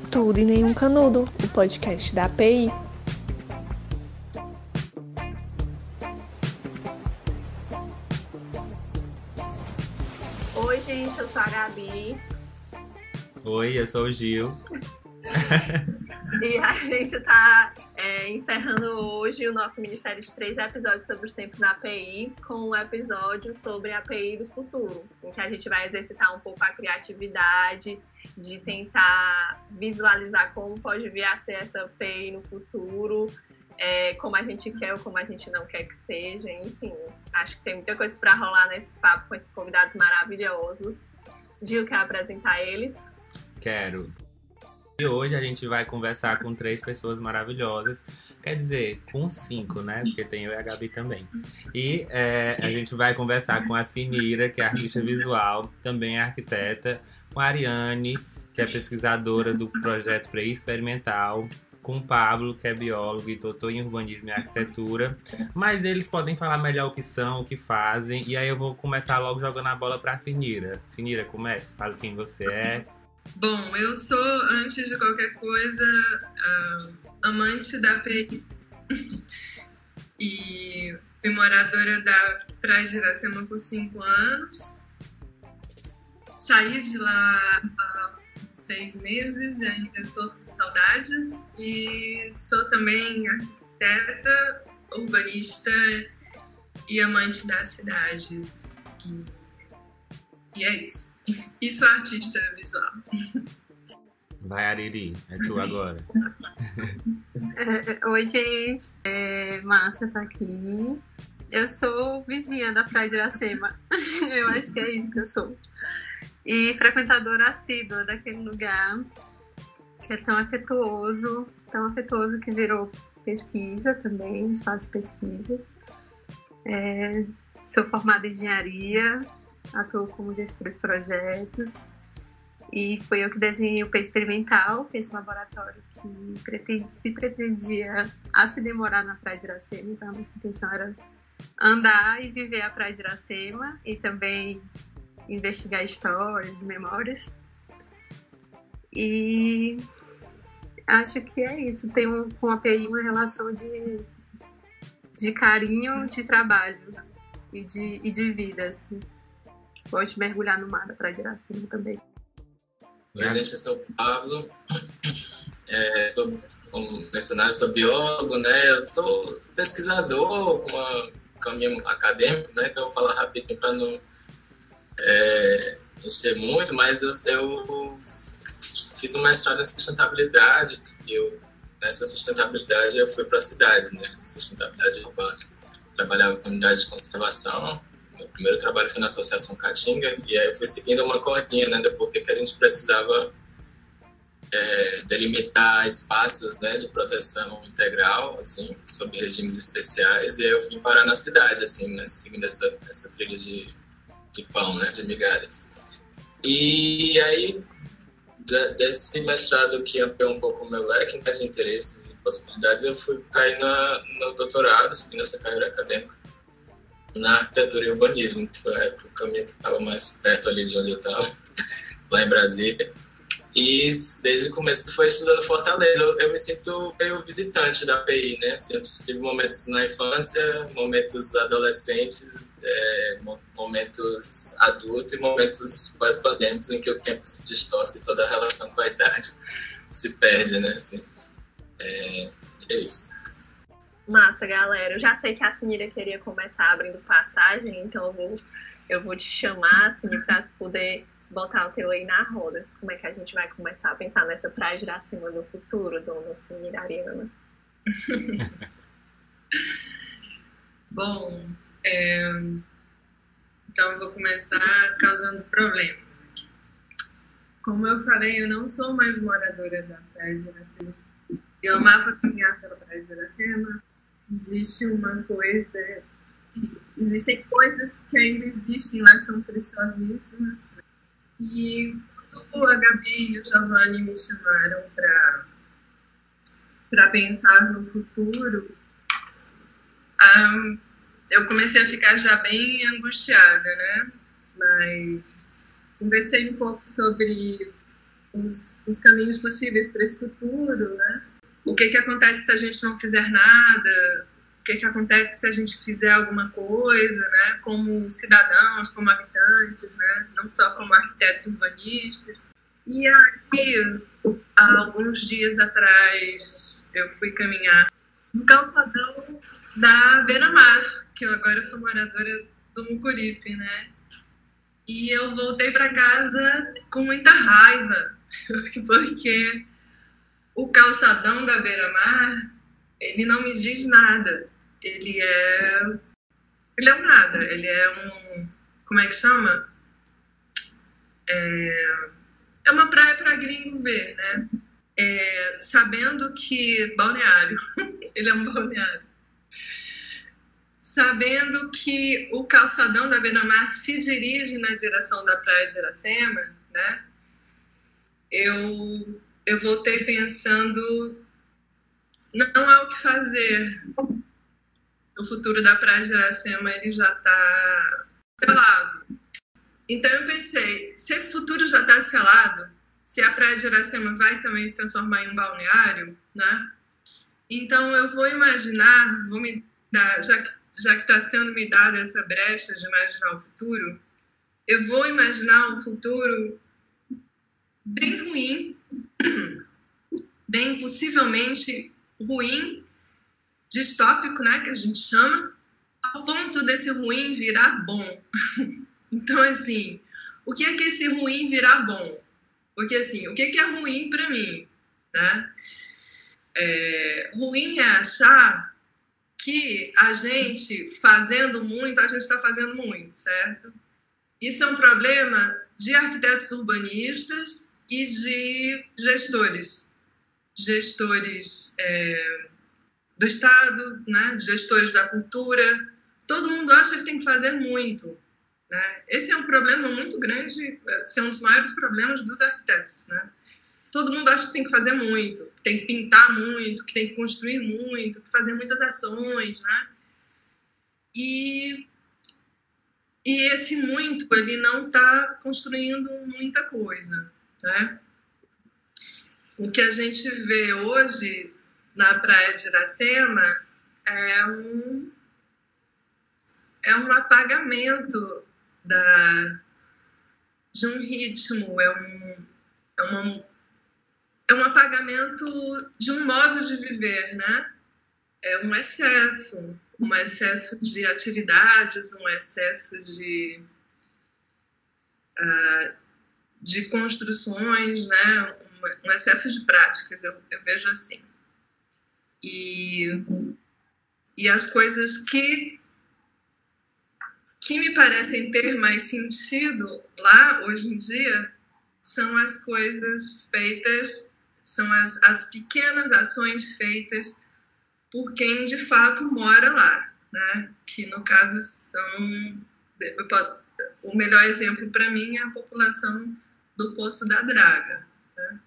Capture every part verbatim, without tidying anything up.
Tudo e Nenhum Canudo, o podcast da A P I. Oi, gente, eu sou a Gabi. Oi, eu sou o Gil. E a gente tá é, encerrando hoje o nosso minissérie de três episódios sobre os tempos da A P I, com um episódio sobre a A P I do futuro, em que a gente vai exercitar um pouco a criatividade, de tentar visualizar como pode vir a ser essa A P I no futuro, é, como a gente quer ou como a gente não quer que seja, enfim. Acho que tem muita coisa para rolar nesse papo com esses convidados maravilhosos. Gil, quer apresentar eles? Quero. E hoje a gente vai conversar com três pessoas maravilhosas. Quer dizer, com cinco, né? Porque tem eu e a Gabi também. E é, a gente vai conversar com a Sinira, que é artista visual, também é arquiteta, com a Ariane, que é pesquisadora do projeto Pré-Experimental, com o Pablo, que é biólogo e doutor em urbanismo e arquitetura. Mas eles podem falar melhor o que são, o que fazem. E aí eu vou começar logo jogando a bola para a Sinira. Sinira, comece. Fala quem você é. Bom, eu sou, antes de qualquer coisa, uh, amante da A P I e fui moradora da Praia de Iracema por cinco anos. Saí de lá há seis meses e ainda sofro de saudades. E sou também arquiteta, urbanista e amante das cidades. E, e é isso. E sou artista visual. Vai, Ariri, é tu agora. É, oi, gente. É, Márcia tá aqui. Eu sou vizinha da Praia de Iracema. Eu acho que é isso que eu sou. E frequentadora assídua daquele lugar que é tão afetuoso, tão afetuoso que virou pesquisa também, espaço de pesquisa. É, sou formada em engenharia, atuo como gestora de projetos e foi eu que desenhei o P Experimental, que é esse laboratório que pretende, se pretendia a se demorar na Praia de Iracema. Então a nossa intenção era andar e viver a Praia de Iracema e também investigar histórias, memórias. E acho que é isso. Tem um, com a A P I uma relação de, de carinho, de trabalho e de, e de vida, assim. Gosto de mergulhar no mar da Praia de Iracema também. Oi, gente, eu sou o Pablo. É, sou, como mencionaram, sou biólogo, né? Eu sou pesquisador com a caminho acadêmico, né? Então eu vou falar rapidinho para não é, encher muito, mas eu, eu fiz um mestrado em sustentabilidade. E eu, nessa sustentabilidade eu fui para cidades, né? Sustentabilidade urbana. Trabalhava com unidade de conservação. Meu primeiro trabalho foi na Associação Caatinga, e aí eu fui seguindo uma cordinha, né, porque que a gente precisava é, delimitar espaços, né, de proteção integral, assim, sob regimes especiais, e aí eu fui parar na cidade, assim, né, seguindo essa, essa trilha de, de pão, né, de migalhas. E aí, desse mestrado que ampliou um pouco o meu leque, né, de interesses e possibilidades, eu fui cair na, no doutorado, seguindo essa carreira acadêmica na arquitetura e urbanismo, que foi o caminho que estava mais perto ali de onde eu estava, lá em Brasília. E desde o começo foi estudando Fortaleza. Eu, eu me sinto meio visitante da A P I, né? Assim, eu tive momentos na infância, momentos adolescentes, é, momentos adultos e momentos pós-pandêmicos em que o tempo se distorce e toda a relação com a idade se perde, né? Assim, é, é isso. Massa, galera. Eu já sei que a Sinira queria começar abrindo passagem, então eu vou, eu vou te chamar, Sinira, para poder botar o teu aí na roda. Como é que a gente vai começar a pensar nessa Praia de Iracema do futuro, dona Sinira Ariana? Bom, é... então eu vou começar causando problemas aqui. Como eu falei, eu não sou mais moradora da Praia de Iracema. Eu amava caminhar pela Praia de Iracema. Existe uma coisa, existem coisas que ainda existem lá que são preciosíssimas. E quando a Gabi e o Giovanni me chamaram para para pensar no futuro, um, eu comecei a ficar já bem angustiada, né? Mas conversei um pouco sobre os, os caminhos possíveis para esse futuro, né? O que que acontece se a gente não fizer nada? O que que acontece se a gente fizer alguma coisa, né? Como cidadãos, como habitantes, né? Não só como arquitetos urbanistas. E aí, há alguns dias atrás, eu fui caminhar no calçadão da Beira-Mar, que eu agora sou moradora do Mucuripe, né? E eu voltei para casa com muita raiva, porque o calçadão da Beira-Mar, ele não me diz nada. Ele é... Ele é um nada. Ele é um... Como é que chama? É, é uma praia para gringo ver, né? É... Sabendo que... Balneário. Ele é um balneário. Sabendo que o calçadão da Beira-Mar se dirige na direção da Praia de Iracema, né? Eu, eu voltei pensando, não há o que fazer. O futuro da Praia de Iracema, ele já está selado. Então eu pensei, se esse futuro já está selado, se a Praia de Iracema vai também se transformar em um balneário, né? Então eu vou imaginar, vou me dar, já que já que está sendo me dada essa brecha de imaginar o futuro, eu vou imaginar um futuro bem ruim, bem possivelmente ruim, distópico, né, que a gente chama, ao ponto desse ruim virar bom. Então, assim, o que é que esse ruim virar bom? Porque, assim, o que é ruim para mim, né? É, ruim é achar que a gente fazendo muito, a gente está fazendo muito, certo? Isso é um problema de arquitetos urbanistas e de gestores. Gestores é, do Estado, né? Gestores da cultura. Todo mundo acha que tem que fazer muito, né? Esse é um problema muito grande, esse é um dos maiores problemas dos arquitetos, né? Todo mundo acha que tem que fazer muito, que tem que pintar muito, que tem que construir muito, que fazer muitas ações, né? E, e esse muito, ele não está construindo muita coisa, né? O que a gente vê hoje na Praia de Iracema é um, é um apagamento da, de um ritmo, é, um, é uma... É um apagamento de um modo de viver, né? É um excesso, um excesso de atividades, um excesso de, uh, de construções, né? Um, um excesso de práticas, eu, eu vejo assim. E, e as coisas que, que me parecem ter mais sentido lá, hoje em dia, são as coisas feitas... São as, as pequenas ações feitas por quem, de fato, mora lá, né? Que, no caso, são... O melhor exemplo, para mim, é a população do Poço da Draga, né?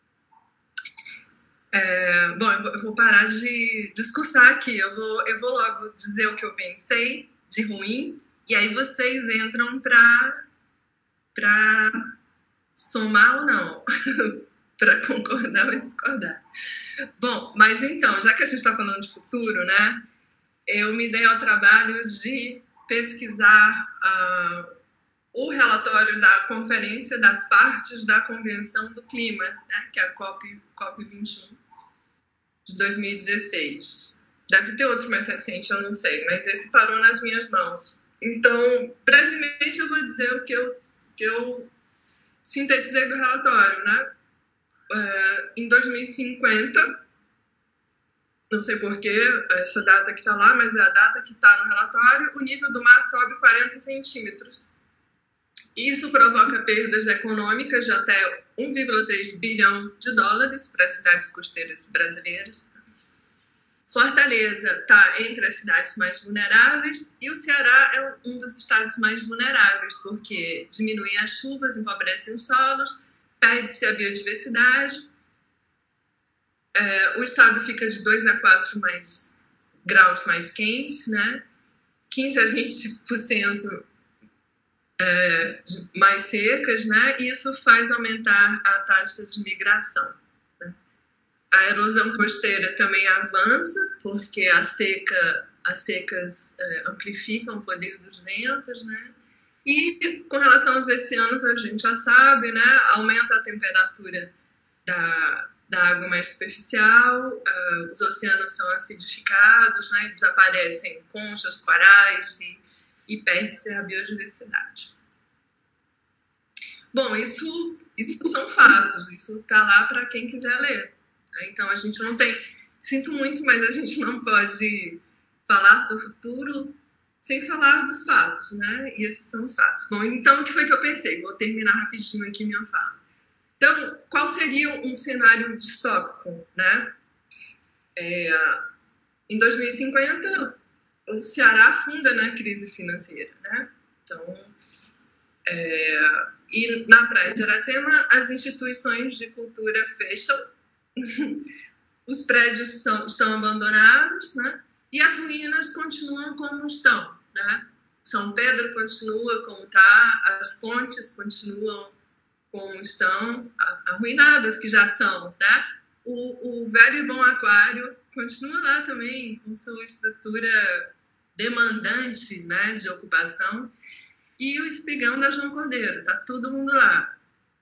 É, bom, eu vou, eu vou parar de discursar aqui. Eu vou, eu vou logo dizer o que eu pensei de ruim, e aí vocês entram para para somar ou não. Para concordar ou discordar. Bom, mas então, já que a gente está falando de futuro, né, eu me dei ao trabalho de pesquisar uh, o relatório da Conferência das Partes da Convenção do Clima, né, que é a COP, COP vinte e um, de dois mil e dezesseis. Deve ter outro mais recente, eu não sei, mas esse parou nas minhas mãos. Então, brevemente, eu vou dizer o que eu, que eu sintetizei do relatório, né? Uh, em dois mil e cinquenta, não sei porquê, essa data que está lá, mas é a data que está no relatório, o nível do mar sobe quarenta centímetros. Isso provoca perdas econômicas de até um vírgula três bilhão de dólares para as cidades costeiras brasileiras. Fortaleza está entre as cidades mais vulneráveis e o Ceará é um dos estados mais vulneráveis, porque diminuem as chuvas, empobrecem os solos, perde-se a biodiversidade, é, o estado fica de dois a quatro mais, graus mais quentes, né? quinze a vinte por cento é, mais secas, né? E isso faz aumentar a taxa de migração. Né? A erosão costeira também avança, porque a seca, as secas é, amplificam o poder dos ventos, né? E com relação aos oceanos, a gente já sabe, né? Aumenta a temperatura da, da água mais superficial, uh, os oceanos são acidificados, né? Desaparecem conchas, corais e, e perde-se a biodiversidade. Bom, isso, isso são fatos, isso está lá para quem quiser ler. Né? Então a gente não tem... Sinto muito, mas a gente não pode falar do futuro sem falar dos fatos, né? E esses são os fatos. Bom, então o que foi que eu pensei? Vou terminar rapidinho aqui minha fala. Então, qual seria um cenário distópico, né? É, em dois mil e cinquenta, o Ceará afunda na crise financeira, né? Então, é, e na Praia de Iracema, as instituições de cultura fecham, os prédios são, estão abandonados, né? E as ruínas continuam como estão, né? São Pedro continua como está, as pontes continuam como estão, arruinadas que já são, né? O, o velho e bom aquário continua lá também, com sua estrutura demandante, né, de ocupação, e o espigão da João Cordeiro, tá todo mundo lá.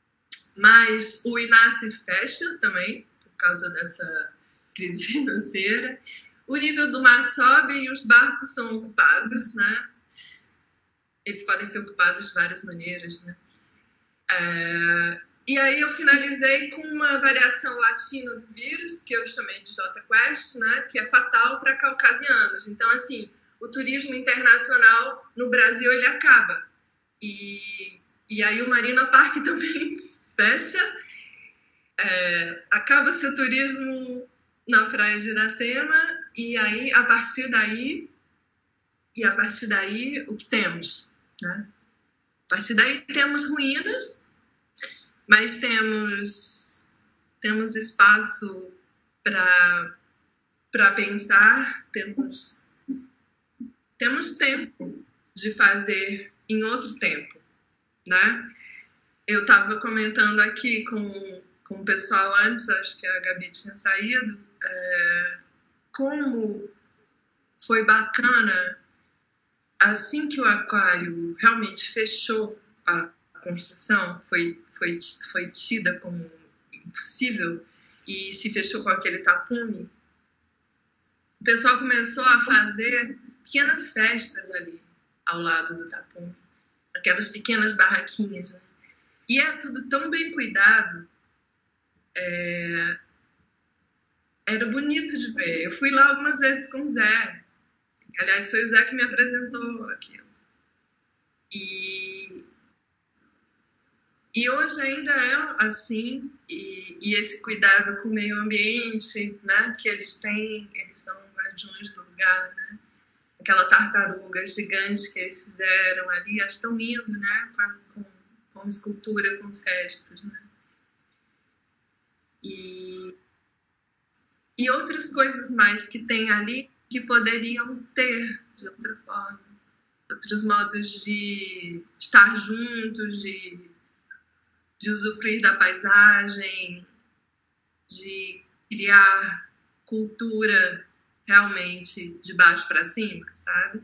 Mas o Inácio fecha também, por causa dessa crise financeira. O nível do mar sobe e os barcos são ocupados, né? Eles podem ser ocupados de várias maneiras, né? É... E aí eu finalizei com uma variação latina do vírus, que eu chamei de J-Quest, né? Que é fatal para caucasianos. Então, assim, o turismo internacional no Brasil, ele acaba. E, e aí o Marina Park também fecha. É... Acaba-se o turismo na Praia de Iracema. E aí, a partir daí, e a partir daí, o que temos, né? A partir daí temos ruínas, mas temos, temos espaço para para pensar, temos, temos tempo de fazer em outro tempo, né? Eu estava comentando aqui com, com o pessoal antes, acho que a Gabi tinha saído, é, como foi bacana, assim que o aquário realmente fechou a construção, foi, foi, foi tida como impossível e se fechou com aquele tapume, o pessoal começou a fazer pequenas festas ali ao lado do tapume, aquelas pequenas barraquinhas, né? E é tudo tão bem cuidado, é... era bonito de ver. Eu fui lá algumas vezes com o Zé. Aliás, foi o Zé que me apresentou aquilo. E, e hoje ainda é assim, e, e esse cuidado com o meio ambiente, né, que eles têm, eles são guardiões do lugar, né? Aquela tartaruga gigante que eles fizeram ali, acho tão lindo, né, com, com, com escultura, com os restos, né? E, e outras coisas mais que tem ali que poderiam ter de outra forma, outros modos de estar juntos, de, de usufruir da paisagem, de criar cultura realmente de baixo para cima, sabe?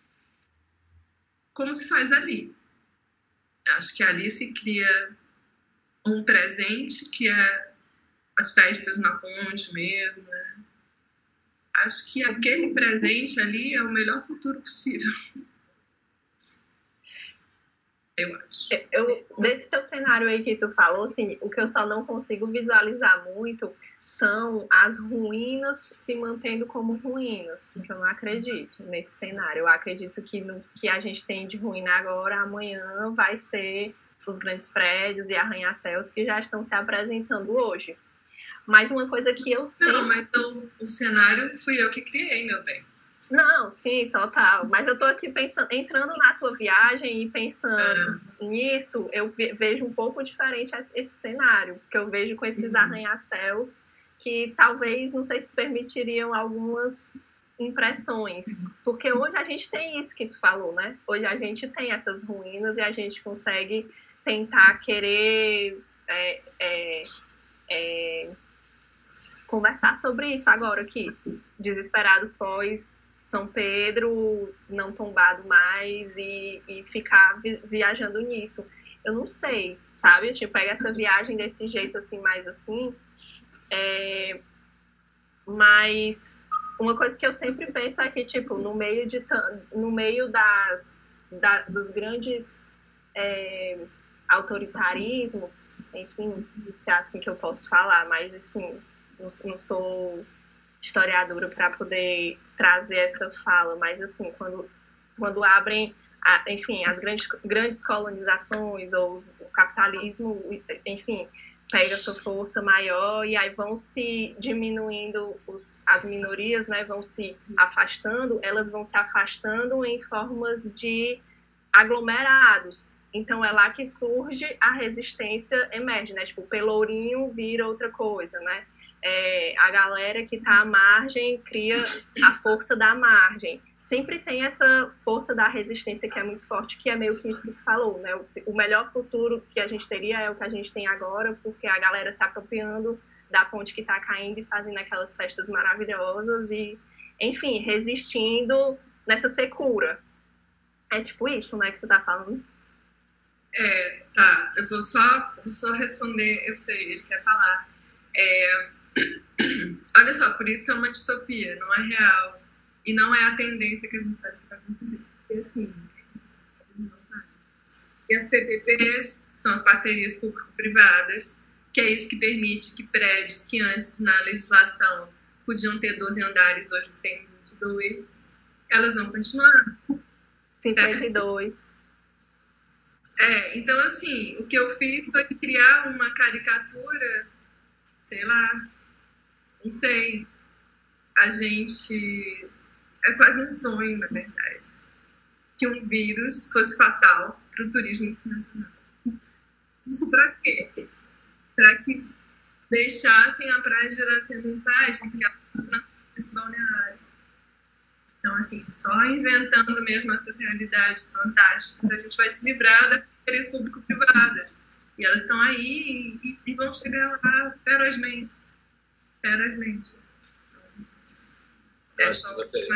Como se faz ali. Acho que ali se cria um presente que é as festas na ponte mesmo, né? Acho que aquele presente ali é o melhor futuro possível. Eu acho. Eu, desse teu cenário aí que tu falou, assim, o que eu só não consigo visualizar muito são as ruínas se mantendo como ruínas, que eu não acredito nesse cenário. Eu acredito que no que a gente tem de ruína agora, amanhã vai ser os grandes prédios e arranha-céus que já estão se apresentando hoje. Mas uma coisa que eu sei... Não, mas então, o cenário fui eu que criei, meu bem. Não, sim, total. Mas eu tô aqui pensando, entrando na tua viagem e pensando é. nisso, eu vejo um pouco diferente esse cenário, que eu vejo com esses uhum. arranha-céus que talvez, não sei se permitiriam algumas impressões. Porque hoje a gente tem isso que tu falou, né? Hoje a gente tem essas ruínas e a gente consegue tentar querer é, é, é, conversar sobre isso agora aqui. Desesperados pós São Pedro, não tombado mais e, e ficar vi- viajando nisso. Eu não sei, sabe? Tipo, pega essa viagem desse jeito assim, mais assim. É... Mas uma coisa que eu sempre penso é que, tipo, no meio, de, no meio das, da, dos grandes é, autoritarismos, enfim, se é assim que eu posso falar, mas assim, não, não sou historiadora para poder trazer essa fala, mas assim, quando, quando abrem, a, enfim, as grandes, grandes colonizações ou os, o capitalismo, enfim, pega sua força maior e aí vão se diminuindo os, as minorias, né, vão se afastando, elas vão se afastando em formas de aglomerados. Então é lá que surge a resistência emerge, né? Tipo, o Pelourinho vira outra coisa, né? É, a galera que está à margem cria a força da margem. Sempre tem essa força da resistência que é muito forte, que é meio que isso que tu falou, né? O, o melhor futuro que a gente teria é o que a gente tem agora, porque a galera se apropriando da ponte que está caindo e fazendo aquelas festas maravilhosas e, enfim, resistindo nessa secura. É tipo isso, né, que tu tá falando? É, tá. Eu vou só, vou só responder, eu sei, ele quer falar. É... Olha só, por isso é uma distopia, não é real. E não é a tendência que a gente sabe que vai acontecer. Porque assim, e as P P Ps são as parcerias público-privadas, que é isso que permite que prédios que antes na legislação podiam ter doze andares, hoje tem vinte e dois, elas vão continuar. cinquenta e dois. É, então assim, o que eu fiz foi criar uma caricatura, sei lá, não sei, a gente, é quase um sonho, na verdade, que um vírus fosse fatal para o turismo internacional. Isso para quê? Para que deixassem a praia de Iracema em paz, porque ela não esse balneário. Então, assim, só inventando mesmo essas realidades fantásticas, a gente vai se livrar das parcerias público-privadas. E elas estão aí e, e vão chegar lá ferozmente. Ferozmente. Eu acho que vocês...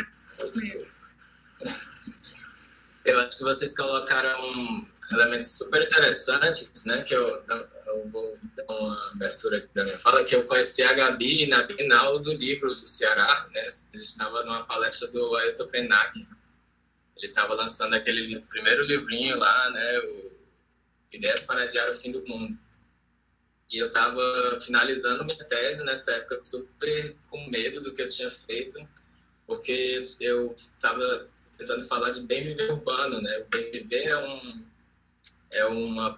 Eu acho que vocês colocaram elementos super interessantes, né? Que eu, eu vou dar uma abertura aqui da minha fala, que eu conheci a Gabi na Bienal do Livro do Ceará, né? A gente estava numa palestra do Ailton Krenak. Ele estava lançando aquele primeiro livrinho lá, né? O Ideias para Adiar o Fim do Mundo. E eu estava finalizando minha tese nessa época, super com medo do que eu tinha feito, porque eu estava tentando falar de bem viver urbano, né? O bem viver é um é uma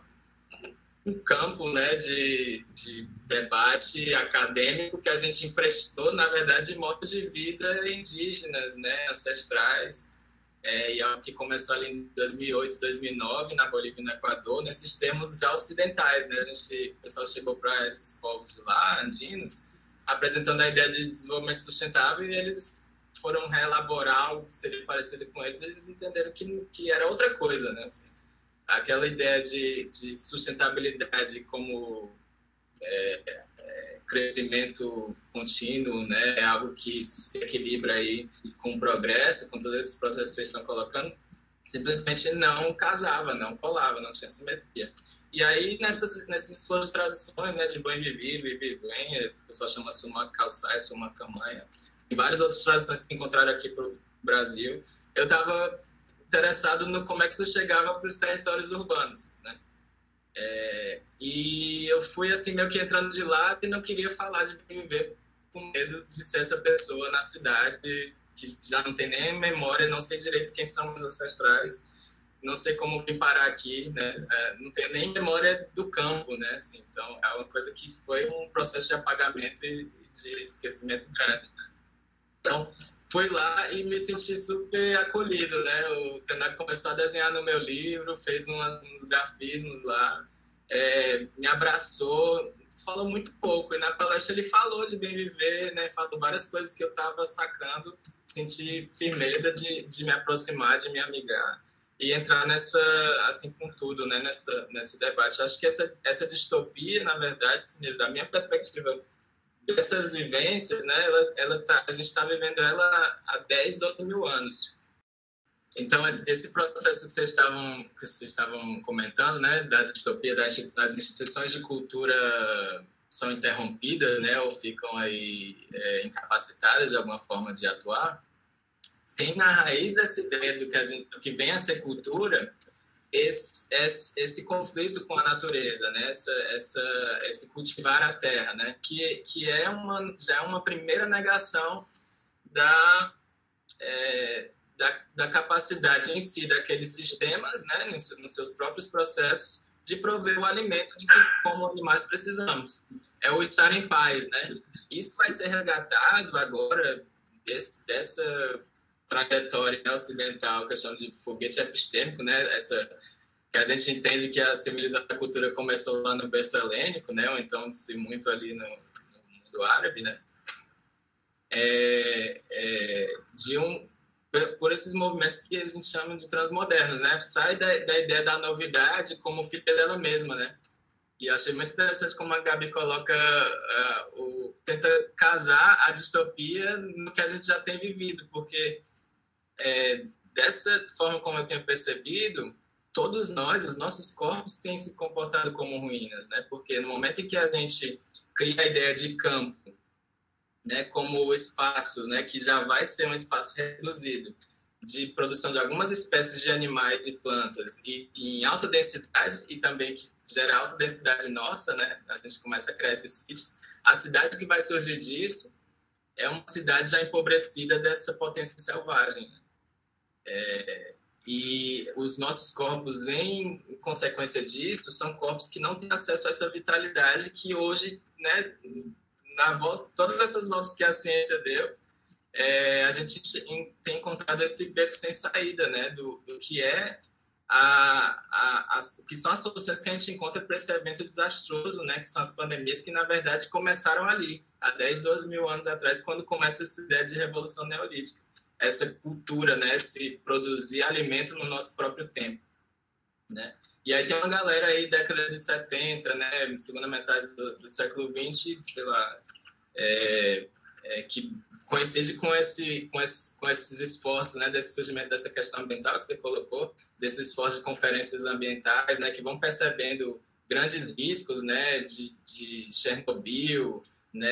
um campo, né, de, de debate acadêmico que a gente emprestou, na verdade, de modos de vida indígenas, né, ancestrais, é, e é o que começou ali em dois mil e oito, dois mil e nove, na Bolívia e no Equador, nesses termos já ocidentais, né? A gente, o pessoal chegou para esses povos de lá, andinos, apresentando a ideia de desenvolvimento sustentável e eles foram reelaborar algo que seria parecido com eles, eles entenderam que, que era outra coisa, né? Assim, aquela ideia de, de sustentabilidade como é, é, crescimento contínuo, né? É algo que se equilibra aí com o progresso, com todos esses processos que vocês estão colocando, simplesmente não casava, não colava, não tinha simetria. E aí, nessas, nessas suas traduções, né, de bem viver, viver bem, o pessoal chama Suma Calçai, Suma Camanha, e várias outras traduções que encontraram aqui para o Brasil, eu estava interessado no como é que isso chegava para os territórios urbanos, né? É, e eu fui assim meio que entrando de lado e não queria falar de bem viver com medo de ser essa pessoa na cidade que já não tem nem memória, não sei direito quem são os ancestrais, não sei como vim parar aqui, né? É, não tenho nem memória do campo, né? Assim, então é uma coisa que foi um processo de apagamento e de esquecimento grande, né? Então fui lá e me senti super acolhido, né? O Krenak começou a desenhar no meu livro, fez uma, uns grafismos lá, é, me abraçou, falou muito pouco. E na palestra ele falou de bem viver, né? Falou várias coisas que eu estava sacando sentir firmeza de, de me aproximar, de me amigar e entrar nessa, assim, com tudo, né, nessa, nesse debate. Acho que essa, essa distopia, na verdade, da minha perspectiva, dessas vivências, né, ela, ela tá, a gente está vivendo ela há dez, doze mil anos. Então, esse processo que vocês estavam, que vocês estavam comentando, né, da distopia, das, das instituições de cultura são interrompidas, né, ou ficam aí é, incapacitadas de alguma forma de atuar, tem na raiz dessa ideia do que, a gente, do que vem a ser cultura, esse, esse, esse conflito com a natureza, né, essa, essa, esse cultivar a terra, né, que, que é uma, já é uma primeira negação da... É, Da, da capacidade em si daqueles sistemas, né, nos, nos seus próprios processos, de prover o alimento de que, como animais, precisamos. É o estar em paz, né? Isso vai ser resgatado agora desse, dessa trajetória ocidental, que eu chamo de foguete epistêmico, né? Essa, que a gente entende que a civilização da cultura começou lá no berço helênico, né? Ou então, se muito ali no, no mundo árabe, né? É, é, de um por esses movimentos que a gente chama de transmodernos, né? Sai da, da ideia da novidade como filha dela mesma, né? E achei muito interessante como a Gabi coloca, uh, o, tenta casar a distopia no que a gente já tem vivido, porque é, dessa forma como eu tenho percebido, todos nós, os nossos corpos têm se comportado como ruínas, né? Porque no momento em que a gente cria a ideia de campo, né, como o espaço, né, que já vai ser um espaço reduzido de produção de algumas espécies de animais e plantas e, e em alta densidade, e também que gera alta densidade nossa, né, a gente começa a criar esses sítios, a cidade que vai surgir disso é uma cidade já empobrecida dessa potência selvagem. É, e os nossos corpos, em consequência disso, são corpos que não têm acesso a essa vitalidade que hoje, né, na volta, todas essas voltas que a ciência deu, é, a gente tem encontrado esse beco sem saída, né, do, do que é a, a, as, o que são as soluções que a gente encontra para esse evento desastroso, né, que são as pandemias, que na verdade começaram ali, há dez, doze mil anos atrás, quando começa essa ideia de revolução neolítica, essa cultura, né, se produzir alimento no nosso próprio tempo, né. E aí tem uma galera aí, década de setenta, né, segunda metade do, do século vinte, sei lá, é, é, que coincide com, esse, com, esse, com esses esforços, né, desse surgimento dessa questão ambiental que você colocou, desses esforços de conferências ambientais, né, que vão percebendo grandes riscos, né, de, de Chernobyl, né,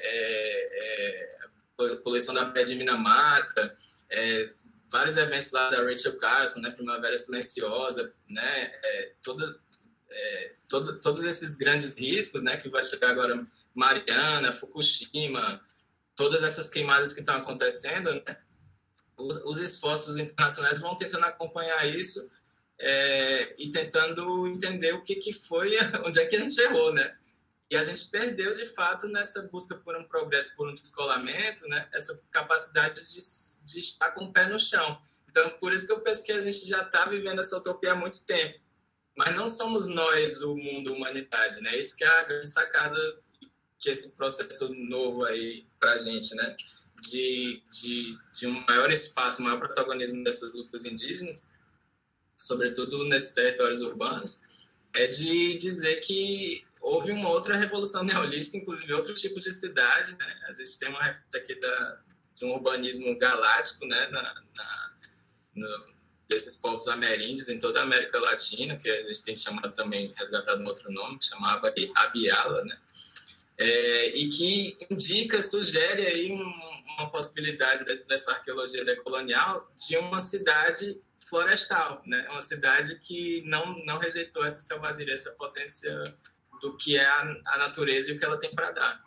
é, é, poluição da pé de Minamata, é, vários eventos lá da Rachel Carson, né, Primavera Silenciosa, né, é, toda, é, todo, todos esses grandes riscos, né, que vai chegar agora Mariana, Fukushima, todas essas queimadas que estão acontecendo, né, os, os esforços internacionais vão tentando acompanhar isso é, e tentando entender o que, que foi, onde é que a gente errou, né? E a gente perdeu, de fato, nessa busca por um progresso, por um descolamento, né? Essa capacidade de, de estar com o pé no chão. Então, por isso que eu penso que a gente já está vivendo essa utopia há muito tempo. Mas não somos nós, o mundo, a humanidade, né? Isso que é a grande sacada que esse processo novo aí para a gente, né? De, de, de um maior espaço, maior protagonismo dessas lutas indígenas, sobretudo nesses territórios urbanos, é de dizer que houve uma outra revolução neolítica, inclusive outro tipo de cidade, né? A gente tem uma referência aqui da, de um urbanismo galáctico, né? Na, na, no, desses povos ameríndios em toda a América Latina, que a gente tem chamado também, resgatado um outro nome, que chamava Abiala, né? É, e que indica, sugere aí um, uma possibilidade dessa arqueologia decolonial de uma cidade florestal, né? Uma cidade que não, não rejeitou essa selvageria, essa potência do que é a, a natureza e o que ela tem para dar.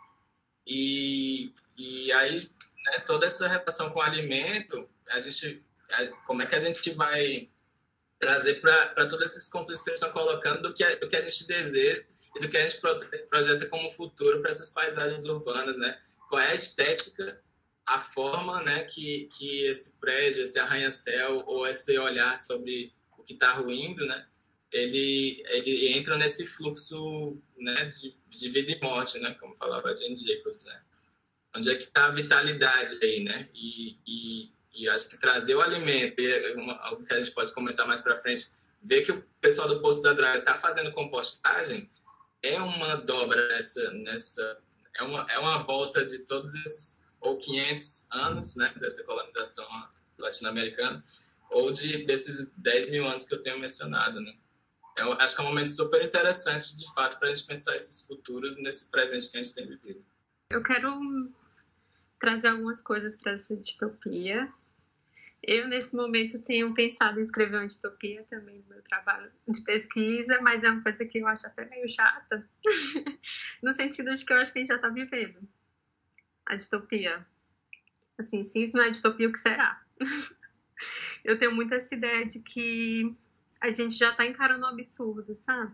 E, e aí, né, toda essa relação com o alimento, a gente, como é que a gente vai trazer para todos esses conflitos que vocês estão colocando do que, a, do que a gente deseja e do que a gente projeta como futuro para essas paisagens urbanas, né? Qual é a estética, a forma, né, que, que esse prédio, esse arranha-céu ou esse olhar sobre o que está ruindo, né, ele, ele entra nesse fluxo, né, de, de vida e morte, né, como falava a Jane Jacobs, né? onde é que está a vitalidade aí, né? E, e, e acho que trazer o alimento, e é uma, algo que a gente pode comentar mais para frente, ver que o pessoal do Poço da Draga está fazendo compostagem, é uma dobra nessa, nessa é, uma, é uma volta de todos esses, ou quinhentos anos, né, dessa colonização latino-americana, ou de, desses dez mil anos que eu tenho mencionado, né? Eu acho que é um momento super interessante, de fato, para a gente pensar esses futuros nesse presente que a gente tem vivido. Eu quero trazer algumas coisas para essa distopia. Eu, nesse momento, tenho pensado em escrever uma distopia também no meu trabalho de pesquisa, mas é uma coisa que eu acho até meio chata, no sentido de que eu acho que a gente já está vivendo a distopia. Assim, se isso não é distopia, o que será? Eu tenho muito essa ideia de que a gente já está encarando um absurdo, sabe?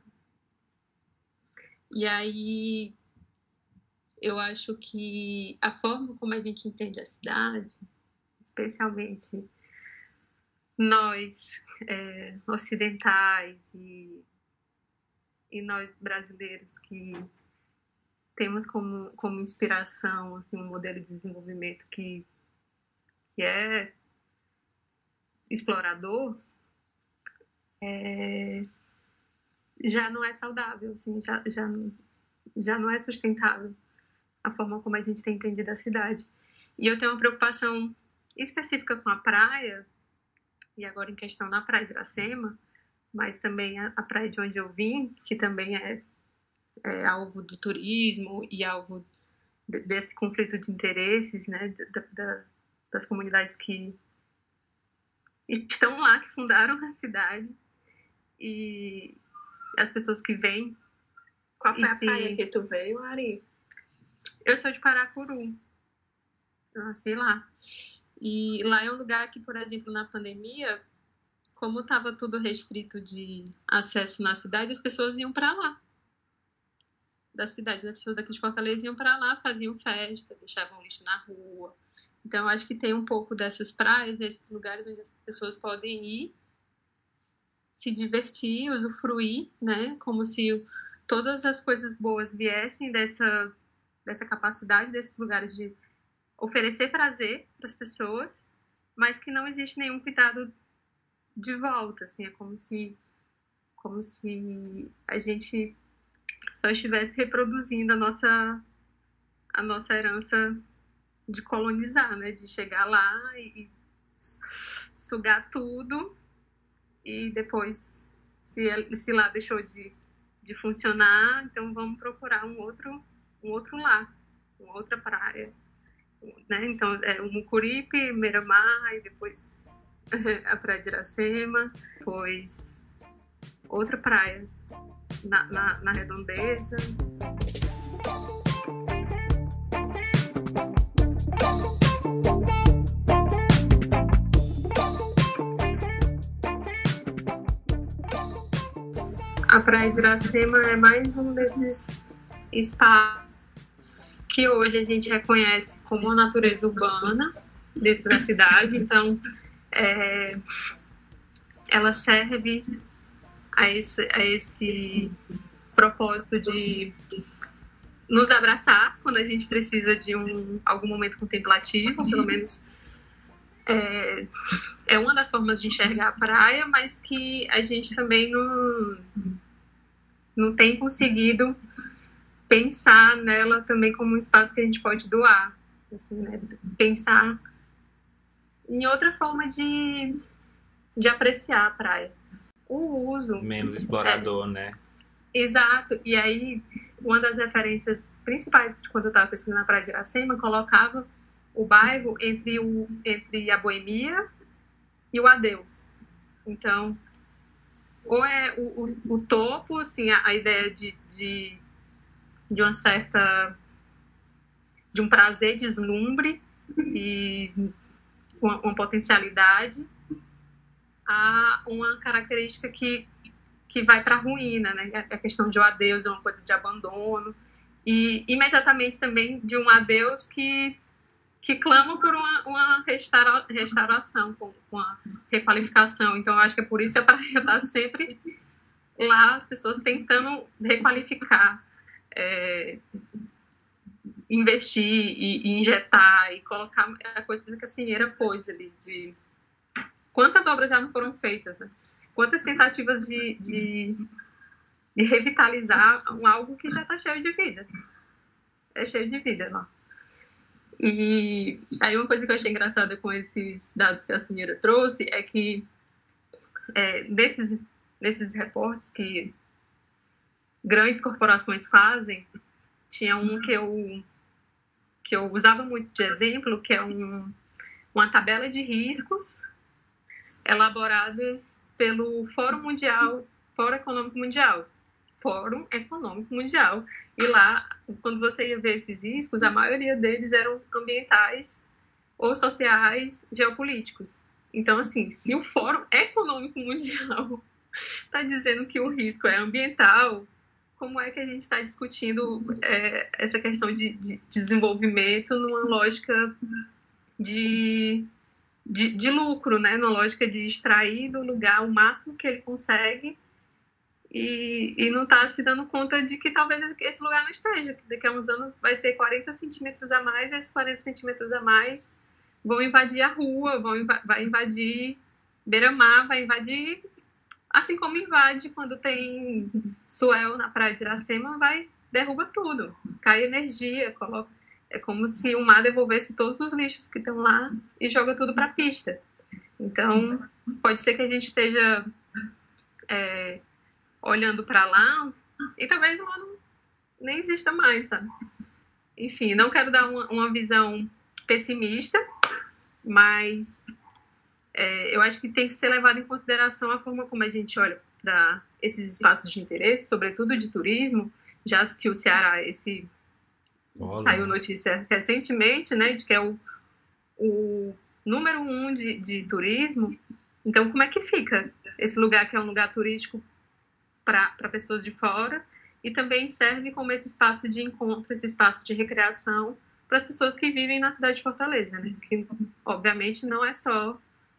E aí, eu acho que a forma como a gente entende a cidade, especialmente nós é, ocidentais e, e nós brasileiros que temos como, como inspiração assim, um modelo de desenvolvimento que, que é explorador, é, já não é saudável, assim, já, já, já não é sustentável a forma como a gente tem entendido a cidade. E eu tenho uma preocupação específica com a praia, e agora em questão na praia de Iracema, mas também a, a praia de onde eu vim, que também é, é alvo do turismo e alvo de, desse conflito de interesses, né, da, da, das comunidades que estão lá, que fundaram a cidade, e as pessoas que vêm. Qual foi a se... praia que tu veio, Ari? Eu sou de Paracuru, eu nasci lá. E lá é um lugar que, por exemplo, na pandemia, como estava tudo restrito de acesso na cidade, as pessoas iam para lá. Da cidade, as pessoas daqui de Fortaleza iam para lá, faziam festa, deixavam lixo na rua. Então, acho que tem um pouco dessas praias, desses lugares onde as pessoas podem ir, se divertir, usufruir, né? Como se todas as coisas boas viessem dessa, dessa capacidade desses lugares de oferecer prazer para as pessoas, mas que não existe nenhum cuidado de volta, assim, é como se, como se a gente só estivesse reproduzindo a nossa, a nossa herança de colonizar, né, de chegar lá e, e sugar tudo e depois, se, se lá deixou de, de funcionar, então vamos procurar um outro, um outro lar, uma outra praia. Né? Então, é o Mucuripe, Miramar, e depois a praia de Iracema, depois outra praia na, na, na Redondeza. A praia de Iracema é mais um desses espaços que hoje a gente reconhece como a natureza urbana dentro da cidade. Então, é, ela serve a esse, a esse propósito de nos abraçar quando a gente precisa de um, algum momento contemplativo, pelo menos é, é uma das formas de enxergar a praia, mas que a gente também não, não tem conseguido pensar nela também como um espaço que a gente pode doar, assim, né? Pensar em outra forma de, de apreciar a praia. O uso... Menos explorador, é, né? Exato. E aí, uma das referências principais de quando eu estava pesquisando na praia de Iracema, colocava o bairro entre, o, entre a boemia e o adeus. Então, ou é o, o, o topo, assim, a, a ideia de... de de uma certa, de um prazer, deslumbre e uma, uma potencialidade, a uma característica que, que vai para a ruína, né? A questão de um adeus é uma coisa de abandono, e imediatamente também de um adeus que, que clama por uma, uma restaura, restauração, com uma requalificação. Então, eu acho que é por isso que a praia está sempre lá, as pessoas tentando requalificar. É, investir e, e injetar e colocar a coisa que a Cinheira pôs ali, de quantas obras já não foram feitas, né? Quantas tentativas de, de, de revitalizar um, algo que já está cheio de vida. É cheio de vida lá. E aí uma coisa que eu achei engraçada com esses dados que a Cinheira trouxe é que é, desses, desses reportes que grandes corporações fazem, tinha um que eu, que eu usava muito de exemplo, que é um, uma tabela de riscos elaboradas pelo Fórum Mundial, Fórum Econômico Mundial. Fórum Econômico Mundial. E lá, quando você ia ver esses riscos, a maioria deles eram ambientais ou sociais, geopolíticos. Então, assim, se o Fórum Econômico Mundial está dizendo que o risco é ambiental, como é que a gente está discutindo é, essa questão de, de desenvolvimento numa lógica de, de, de lucro, né? Numa lógica de extrair do lugar o máximo que ele consegue e, e não está se dando conta de que talvez esse lugar não esteja, que daqui a uns anos vai ter quarenta centímetros a mais, e esses quarenta centímetros a mais vão invadir a rua, vão inv- vai invadir beira-mar, vai invadir... Assim como invade quando tem suel na praia de Iracema, vai, derruba tudo, cai energia, coloca, é como se o mar devolvesse todos os lixos que estão lá e joga tudo para a pista. Então, pode ser que a gente esteja é, olhando para lá e talvez lá não, nem exista mais, sabe? Enfim, não quero dar uma, uma visão pessimista, mas... É, eu acho que tem que ser levado em consideração a forma como a gente olha para esses espaços de interesse, sobretudo de turismo, já que o Ceará, esse Olha. saiu notícia recentemente, né, de que é o, o número um de, de turismo. Então, como é que fica esse lugar que é um lugar turístico para pessoas de fora e também serve como esse espaço de encontro, esse espaço de recreação para as pessoas que vivem na cidade de Fortaleza, né? Que, obviamente, não é só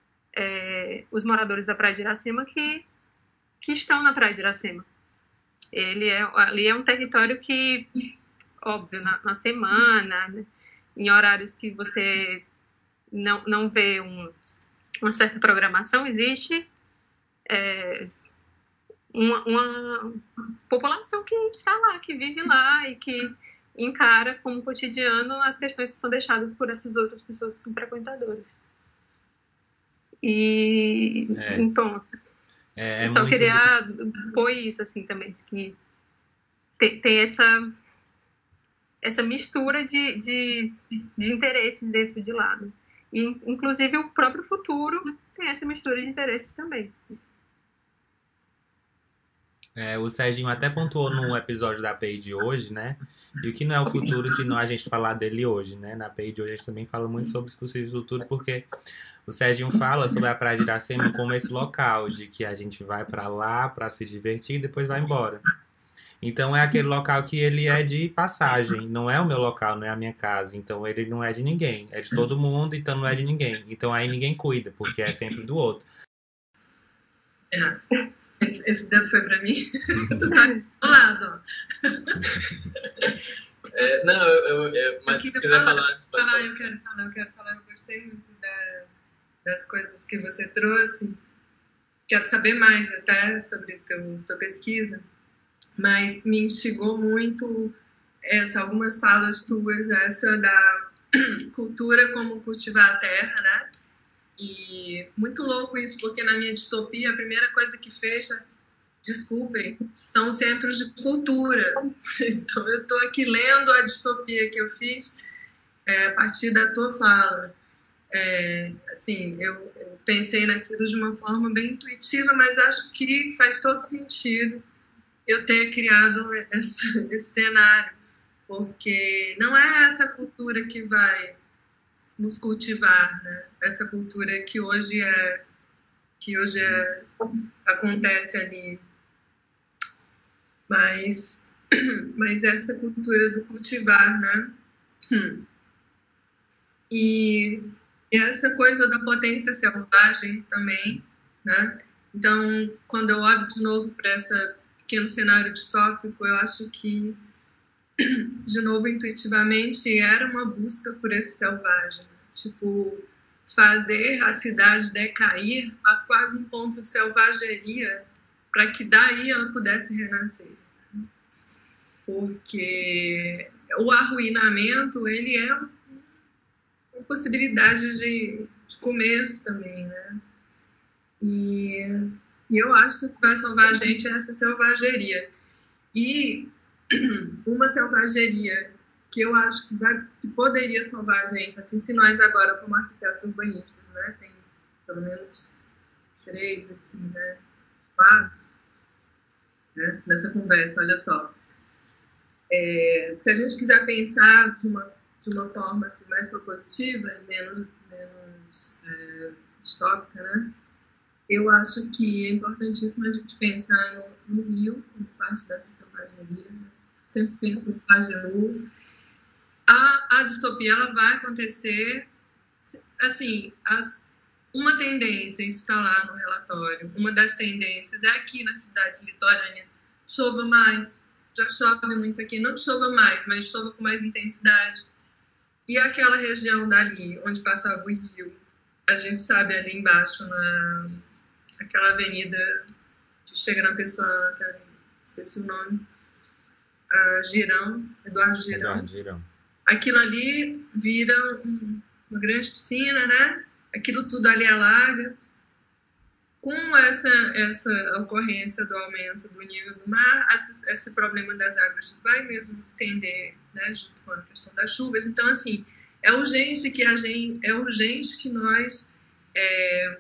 É, os moradores da Praia de Iracema que, que estão na Praia de Iracema. Ele é, ali é um território que, óbvio, na, na semana, né, em horários que você não, não vê um, uma certa programação, existe é, uma, uma população que está lá, que vive lá e que encara como cotidiano as questões que são deixadas por essas outras pessoas que são frequentadoras. E, é. então, é, é eu só queria do... pôr isso, assim, também, de que tem, tem essa, essa mistura de, de, de interesses dentro de lá, né? E, inclusive, o próprio futuro tem essa mistura de interesses também. É, o Serginho até pontuou no episódio da A P I de hoje, né? E o que não é o futuro, se não a gente falar dele hoje, né? Na A P I de hoje a gente também fala muito sobre os possíveis futuros, porque o Serginho fala sobre a Praia de Iracema como esse local de que a gente vai pra lá pra se divertir e depois vai embora. Então é aquele local que ele é de passagem, não é o meu local, não é a minha casa. Então ele não é de ninguém, é de todo mundo, então não é de ninguém. Então aí ninguém cuida, porque é sempre do outro. É. Esse, esse dedo foi pra mim. Tu tá do lado, ó. É, não, eu, eu, eu, mas se quiser falar, falar, falar, falar... Eu quero falar, eu quero falar. Eu gostei muito da, das coisas que você trouxe. Quero saber mais até sobre teu, tua pesquisa. Mas me instigou muito essa, algumas falas tuas, essa da cultura como cultivar a terra, né? E muito louco isso, porque na minha distopia a primeira coisa que fecha, desculpem, são centros de cultura. Então eu estou aqui lendo a distopia que eu fiz é, a partir da tua fala. É, assim, eu, eu pensei naquilo de uma forma bem intuitiva, mas acho que faz todo sentido eu ter criado esse, esse cenário, porque não é essa cultura que vai nos cultivar, né? Essa cultura que hoje é que hoje é, acontece ali, mas mas essa cultura do cultivar, né? Hum. E essa coisa da potência selvagem também, né? Então, quando eu olho de novo para esse pequeno cenário distópico, eu acho que de novo, intuitivamente, era uma busca por esse selvagem. Tipo, fazer a cidade decair a quase um ponto de selvageria para que daí ela pudesse renascer. Porque o arruinamento, ele é uma possibilidade de, de começo também, né? E, e eu acho que o que vai salvar a gente é essa selvageria. E uma selvageria que eu acho que, vai, que poderia salvar a gente, assim, se nós agora, como arquitetos urbanistas, né, tem pelo menos três aqui, né, quatro, né, nessa conversa, olha só. É, se a gente quiser pensar de uma, de uma forma assim, mais propositiva e menos, menos é, distópica, né, eu acho que é importantíssimo a gente pensar no, no rio como parte dessa selvageria, né? Sempre penso no Pajeú. A, a distopia, ela vai acontecer, assim, as, uma tendência, isso está lá no relatório, uma das tendências é aqui nas cidades litorâneas, chova mais, já chove muito aqui, não chova mais, mas chova com mais intensidade. E aquela região dali, onde passava o rio, a gente sabe ali embaixo, na, aquela avenida que chega na Pessoa, esqueci o nome, uh, Girão, Eduardo Girão. Eduardo Girão. Aquilo ali vira um, uma grande piscina, né? Aquilo tudo ali alaga. Com essa, essa ocorrência do aumento do nível do mar, esse, esse problema das águas vai mesmo tender, né, junto com a questão das chuvas. Então, assim, é urgente que, a gente, é urgente que nós é,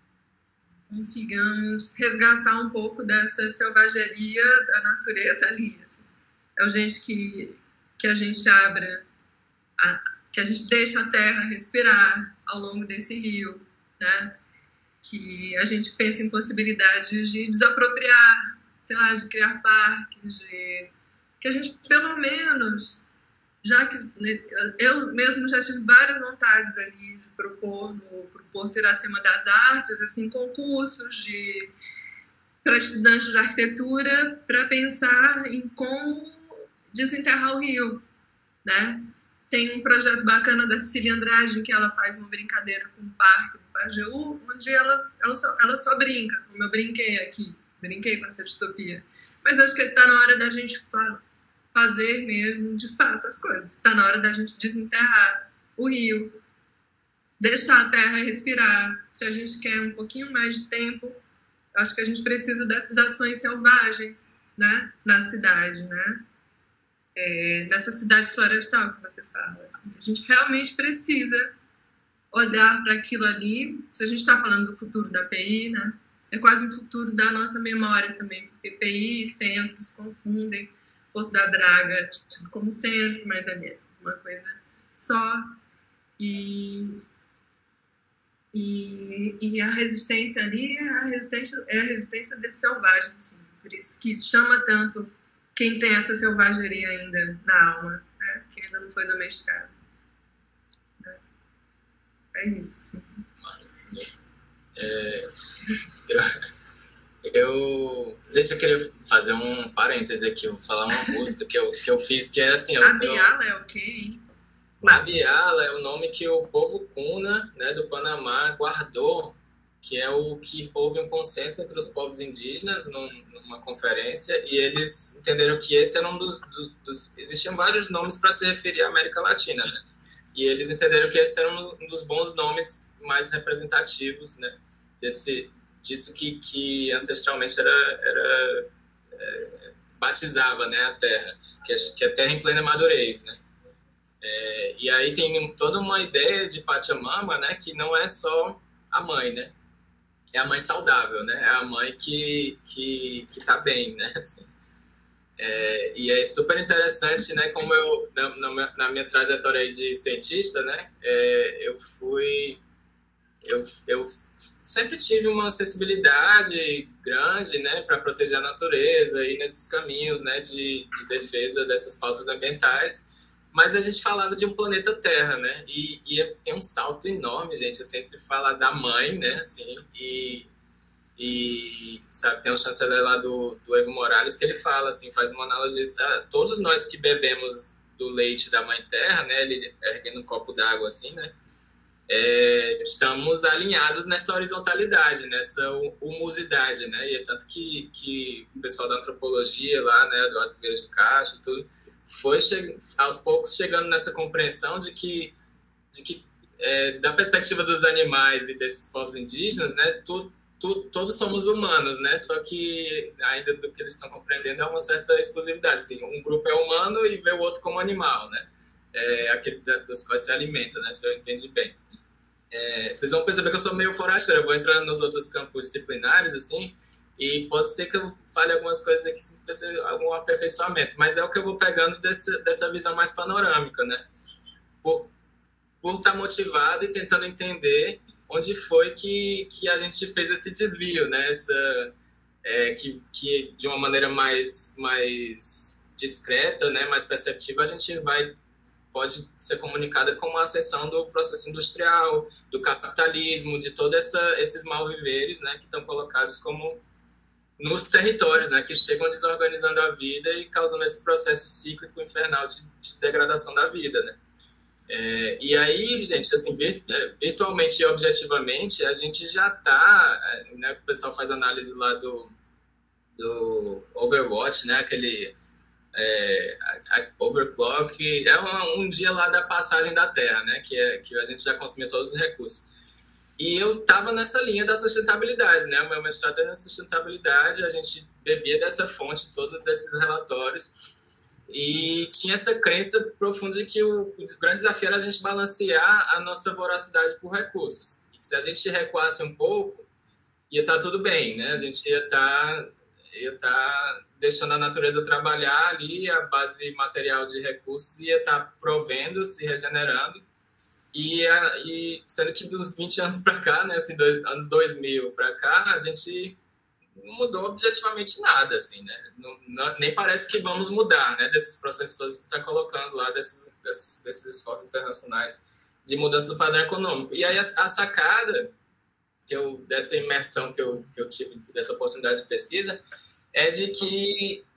consigamos resgatar um pouco dessa selvageria da natureza ali. Assim. É urgente que, que a gente abra, a, que a gente deixe a terra respirar ao longo desse rio, né? Que a gente pense em possibilidades de desapropriar, sei lá, de criar parques, de... que a gente, pelo menos, já que eu mesmo já tive várias vontades ali de propor no pro Porto Iracema das Artes, assim, concursos de para estudantes de arquitetura para pensar em como desenterrar o rio, né? Tem um projeto bacana da Cecília Andrade, em que ela faz uma brincadeira com o parque do Pajeú, onde ela, ela, só, ela só brinca, como eu brinquei aqui, brinquei com essa distopia. Mas acho que está na hora da gente fa- fazer mesmo, de fato, as coisas. Está na hora da gente desenterrar o rio, deixar a terra respirar. Se a gente quer um pouquinho mais de tempo, acho que a gente precisa dessas ações selvagens, né, na cidade, né? É, nessa cidade florestal que você fala. Assim, a gente realmente precisa olhar para aquilo ali. Se a gente está falando do futuro da P I, né, é quase um futuro da nossa memória também, porque P I e centro se confundem. Poço da Draga tipo, como centro, mas é uma coisa só. E, e, e a resistência ali é a resistência, é a resistência desse selvagem. Assim, por isso que chama tanto quem tem essa selvageria ainda na alma, né? Que ainda não foi domesticado. Né? É isso, sim. Massa, é, eu, eu... Gente, eu queria fazer um parêntese aqui, vou falar uma música que eu, que eu fiz, que é assim... A Biala é o quê, hein? A Biala é o nome que o povo Kuna, né, do Panamá, guardou, que é o que houve um consenso entre os povos indígenas num, numa conferência, e eles entenderam que esse era um dos... dos, dos existiam vários nomes para se referir à América Latina, né? E eles entenderam que esse era um dos bons nomes mais representativos, né? Desse, disso que, que ancestralmente era, era é, batizava, né, a terra, que é, que é terra em plena madurez, né? É, e aí tem toda uma ideia de Pachamama, né, que não é só a mãe, né? É a mãe saudável, né? É a mãe que que que tá bem, né? Assim, é, e é super interessante, né? Como eu na, na, na minha trajetória aí de cientista, né? É, eu fui eu, eu sempre tive uma sensibilidade grande, né? Para proteger a natureza e nesses caminhos, né? De, de defesa dessas pautas ambientais. Mas a gente falava de um planeta Terra, né? E, e tem um salto enorme, gente, assim, entre falar da mãe, né? Assim, e, E, sabe, tem um chanceler lá do, do Evo Morales que ele fala, assim, faz uma analogia, ah, todos nós que bebemos do leite da Mãe Terra, né, ele erguendo um copo d'água, assim, né, é, estamos alinhados nessa horizontalidade, nessa humosidade, né, e é tanto que, que o pessoal da antropologia lá, né, do Eduardo Vieira de Castro, tudo, foi aos poucos chegando nessa compreensão de que, de que é, da perspectiva dos animais e desses povos indígenas, né, tudo todos somos humanos, né? Só que ainda do que eles estão compreendendo é uma certa exclusividade. Assim, um grupo é humano e vê o outro como animal, né? É aquele dos quais se alimenta, né? Se eu entendi bem. É, vocês vão perceber que eu sou meio forasteiro. Eu vou entrando nos outros campos disciplinares, assim, e pode ser que eu fale algumas coisas aqui sem perceber algum aperfeiçoamento, mas é o que eu vou pegando desse, dessa visão mais panorâmica, né? Por, por estar motivado e tentando entender onde foi que, que a gente fez esse desvio, né? Essa, é, que, que de uma maneira mais, mais discreta, né? Mais perceptiva, a gente vai, pode ser comunicada com a ascensão do processo industrial, do capitalismo, de todos esses malviveres, né? Que estão colocados como nos territórios, né? Que chegam desorganizando a vida e causando esse processo cíclico infernal de, de degradação da vida, né? É, e aí, gente, assim, virtualmente e objetivamente, a gente já está, né, o pessoal faz análise lá do, do Overwatch, né, aquele é, a, a overclock, é um, um dia lá da passagem da Terra, né, que, é, que a gente já consumiu todos os recursos. E eu estava nessa linha da sustentabilidade, né, o meu mestrado é na sustentabilidade, a gente bebia dessa fonte, todos desses relatórios. E tinha essa crença profunda de que o, o grande desafio era a gente balancear a nossa voracidade por recursos. E se a gente recuasse um pouco, ia estar tudo bem, né? A gente ia estar, ia estar deixando a natureza trabalhar ali, a base material de recursos ia estar provendo, se regenerando. E, a, e sendo que dos vinte anos para cá, né, assim, dois, anos dois mil para cá, a gente não mudou objetivamente nada, assim, né? Não, não, nem parece que vamos mudar, né? Desses processos todos que você está colocando lá, desses, desses, desses esforços internacionais de mudança do padrão econômico. E aí a, a sacada que eu, dessa imersão que eu, que eu tive, dessa oportunidade de pesquisa, é de que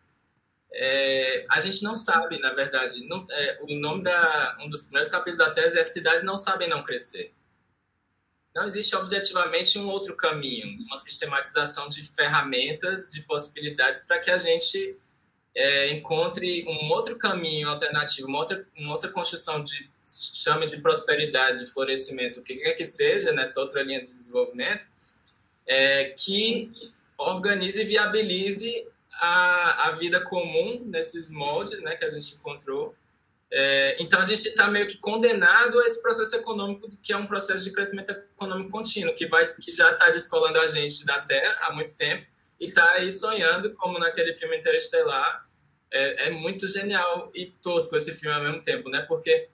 é, a gente não sabe, na verdade, não, é, o nome da, um dos primeiros capítulos da tese é Cidades Não Sabem Não Crescer. Não existe objetivamente um outro caminho, uma sistematização de ferramentas, de possibilidades para que a gente é, encontre um outro caminho alternativo, uma outra, uma outra construção de, chame de prosperidade, de florescimento, o que quer que seja nessa outra linha de desenvolvimento, é, que organize e viabilize a, a vida comum nesses moldes, né, que a gente encontrou. É, então, a gente está meio que condenado a esse processo econômico, que é um processo de crescimento econômico contínuo, que, vai, que já está descolando a gente da Terra há muito tempo e está aí sonhando, como naquele filme Interestelar. É, é muito genial e tosco esse filme ao mesmo tempo, né? Porque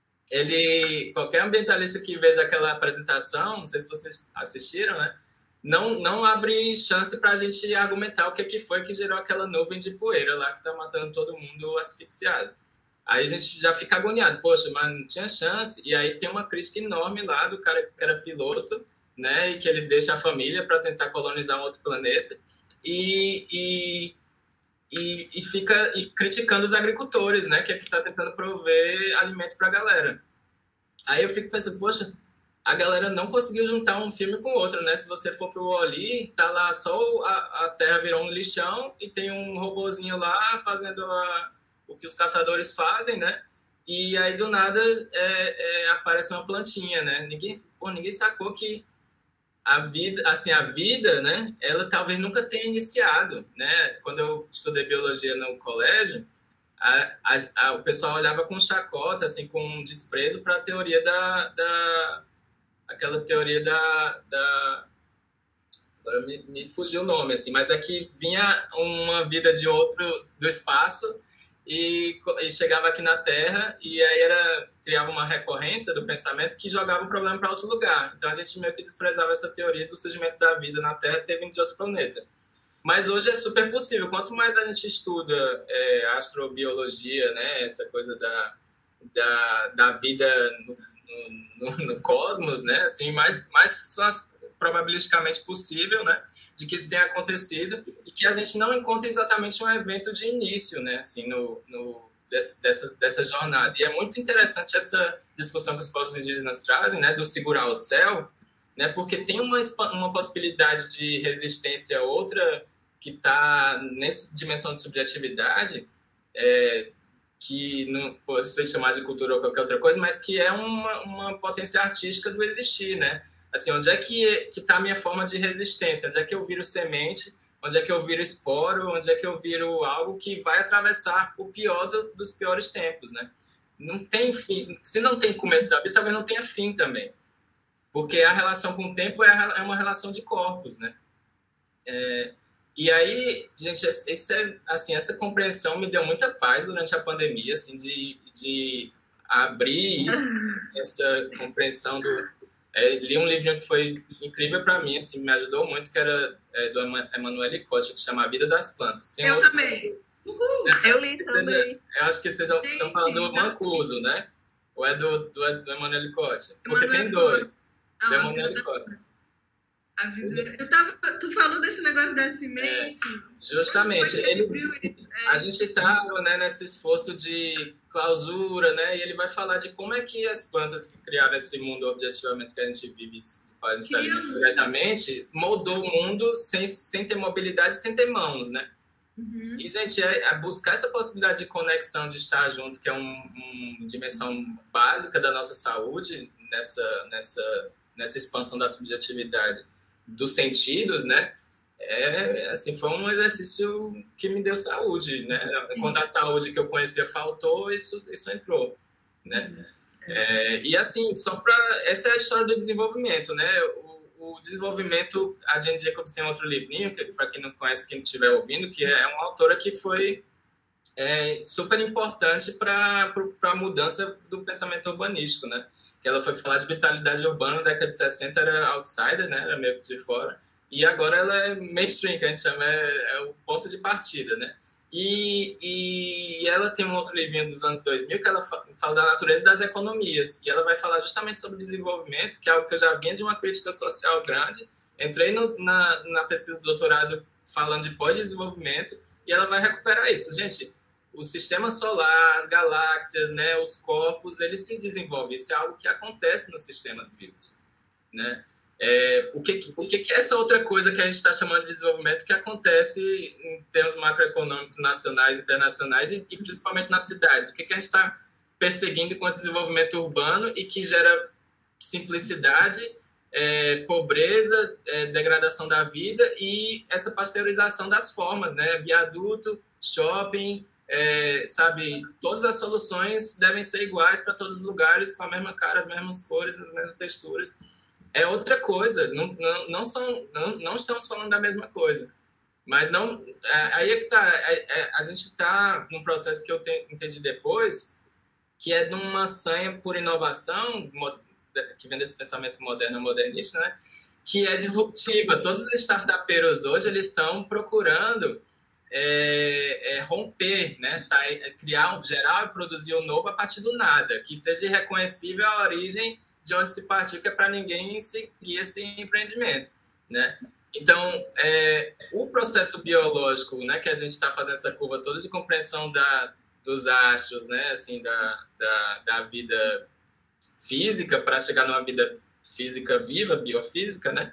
ele, qualquer ambientalista que veja aquela apresentação, não sei se vocês assistiram, né? Não, não abre chance para a gente argumentar o que, que foi que gerou aquela nuvem de poeira lá que está matando todo mundo asfixiado. Aí a gente já fica agoniado, poxa, mas não tinha chance. E aí tem uma crítica enorme lá do cara que era piloto, né, e que ele deixa a família para tentar colonizar um outro planeta e, e, e, e fica e criticando os agricultores, né, que é que está tentando prover alimento para a galera. Aí eu fico pensando, poxa, a galera não conseguiu juntar um filme com outro, né? Se você for pro Wall-E, tá lá só a, a Terra virou um lixão e tem um robozinho lá fazendo a o que os catadores fazem, né? E aí, do nada, é, é, aparece uma plantinha, né? Ninguém, pô, ninguém sacou que a vida, assim, a vida, né? Ela talvez nunca tenha iniciado, né? Quando eu estudei biologia no colégio, a, a, a, o pessoal olhava com chacota, assim, com desprezo para a teoria da, da... aquela teoria da... da agora me, me fugiu o nome, assim, mas é que vinha uma vida de outro, do espaço, E, e chegava aqui na Terra e aí era, criava uma recorrência do pensamento que jogava o problema para outro lugar. Então a gente meio que desprezava essa teoria do surgimento da vida na Terra ter vindo de outro planeta. Mas hoje é super possível. Quanto mais a gente estuda é, astrobiologia, né, essa coisa da, da, da vida no, no, no cosmos, né, assim, mais, mais são as, probabilisticamente possível, né, de que isso tenha acontecido e que a gente não encontra exatamente um evento de início, né, assim, no, no, desse, dessa, dessa jornada. E é muito interessante essa discussão que os povos indígenas trazem, né, do segurar o céu, né, porque tem uma, uma possibilidade de resistência outra que está nessa dimensão de subjetividade, é, que não pode ser chamada de cultura ou qualquer outra coisa, mas que é uma, uma potência artística do existir, né? Assim, onde é que está a minha forma de resistência? Onde é que eu viro semente? Onde é que eu viro esporo? Onde é que eu viro algo que vai atravessar o pior do, dos piores tempos, né? Não tem fim. Se não tem começo da vida, talvez não tenha fim também. Porque a relação com o tempo é, a, é uma relação de corpos, né? É, e aí, gente, esse é, assim, essa compreensão me deu muita paz durante a pandemia, assim, de, de abrir isso, assim, essa compreensão do... É, li um livrinho que foi incrível para mim, assim, me ajudou muito, que era é, do Emanuele Cotta, que chama A Vida das Plantas. Tem eu outro... também. Uhul. Eu li também. Seja, eu acho que vocês estão falando do Mancuso, né? Ou é do, do, do Emanuele Cotta? Porque Emanuele tem dois. Ah, do Emanuele Cotta. A vida... Eu tava... Tu falou desse negócio da semente. É, justamente. Ele... É. A gente está, né, nesse esforço de clausura, né? E ele vai falar de como é que as plantas que criaram esse mundo objetivamente que a gente vive, fazem se alimentar diretamente, moldou o mundo sem, sem ter mobilidade, sem ter mãos, né? Uhum. E, gente, é, é buscar essa possibilidade de conexão, de estar junto, que é uma um dimensão básica da nossa saúde, nessa, nessa, nessa expansão da subjetividade dos sentidos, né? É, assim, foi um exercício que me deu saúde, né? Quando a saúde que eu conhecia faltou, isso, isso entrou, né? É, e assim, só para... Essa é a história do desenvolvimento, né? O, o desenvolvimento, a Jane Jacobs tem outro livrinho, que para quem não conhece, quem estiver ouvindo, que é uma autora que foi é, super importante para a mudança do pensamento urbanístico, né? Que ela foi falar de vitalidade urbana na década de sessenta, era outsider, né? Era meio que de fora. E agora ela é mainstream, que a gente chama, é, é o ponto de partida, né? E, e ela tem um outro livrinho dos anos dois mil que ela fala da natureza das economias. E ela vai falar justamente sobre desenvolvimento, que é algo que eu já vinha de uma crítica social grande. Entrei no, na, na pesquisa do doutorado falando de pós-desenvolvimento e ela vai recuperar isso. Gente, o sistema solar, as galáxias, né, os corpos, eles se desenvolvem. Isso é algo que acontece nos sistemas vivos, né? É, o que, o que é essa outra coisa que a gente está chamando de desenvolvimento que acontece em termos macroeconômicos nacionais, internacionais e, e principalmente nas cidades? O que, que a gente está perseguindo com o desenvolvimento urbano e que gera simplicidade, é, pobreza, é, degradação da vida e essa pasteurização das formas, né? Viaduto, shopping, é, sabe? Todas as soluções devem ser iguais para todos os lugares, com a mesma cara, as mesmas cores, as mesmas texturas. É outra coisa, não, não, não, são, não, não estamos falando da mesma coisa. Mas não, é, aí é que tá, é, é, a gente está num processo que eu te, entendi depois, que é de uma sanha por inovação, que vem desse pensamento moderno, modernista, né? Que é disruptiva. Todos os startupeiros hoje, eles estão procurando é, é, romper, né? Sair, criar, gerar e produzir o novo a partir do nada, que seja reconhecível a origem de onde se partiu, que é para ninguém seguir esse empreendimento, né? Então, é, o processo biológico, né, que a gente está fazendo essa curva toda de compreensão da, dos astros, né, assim, da, da, da vida física para chegar numa vida física viva, biofísica, né,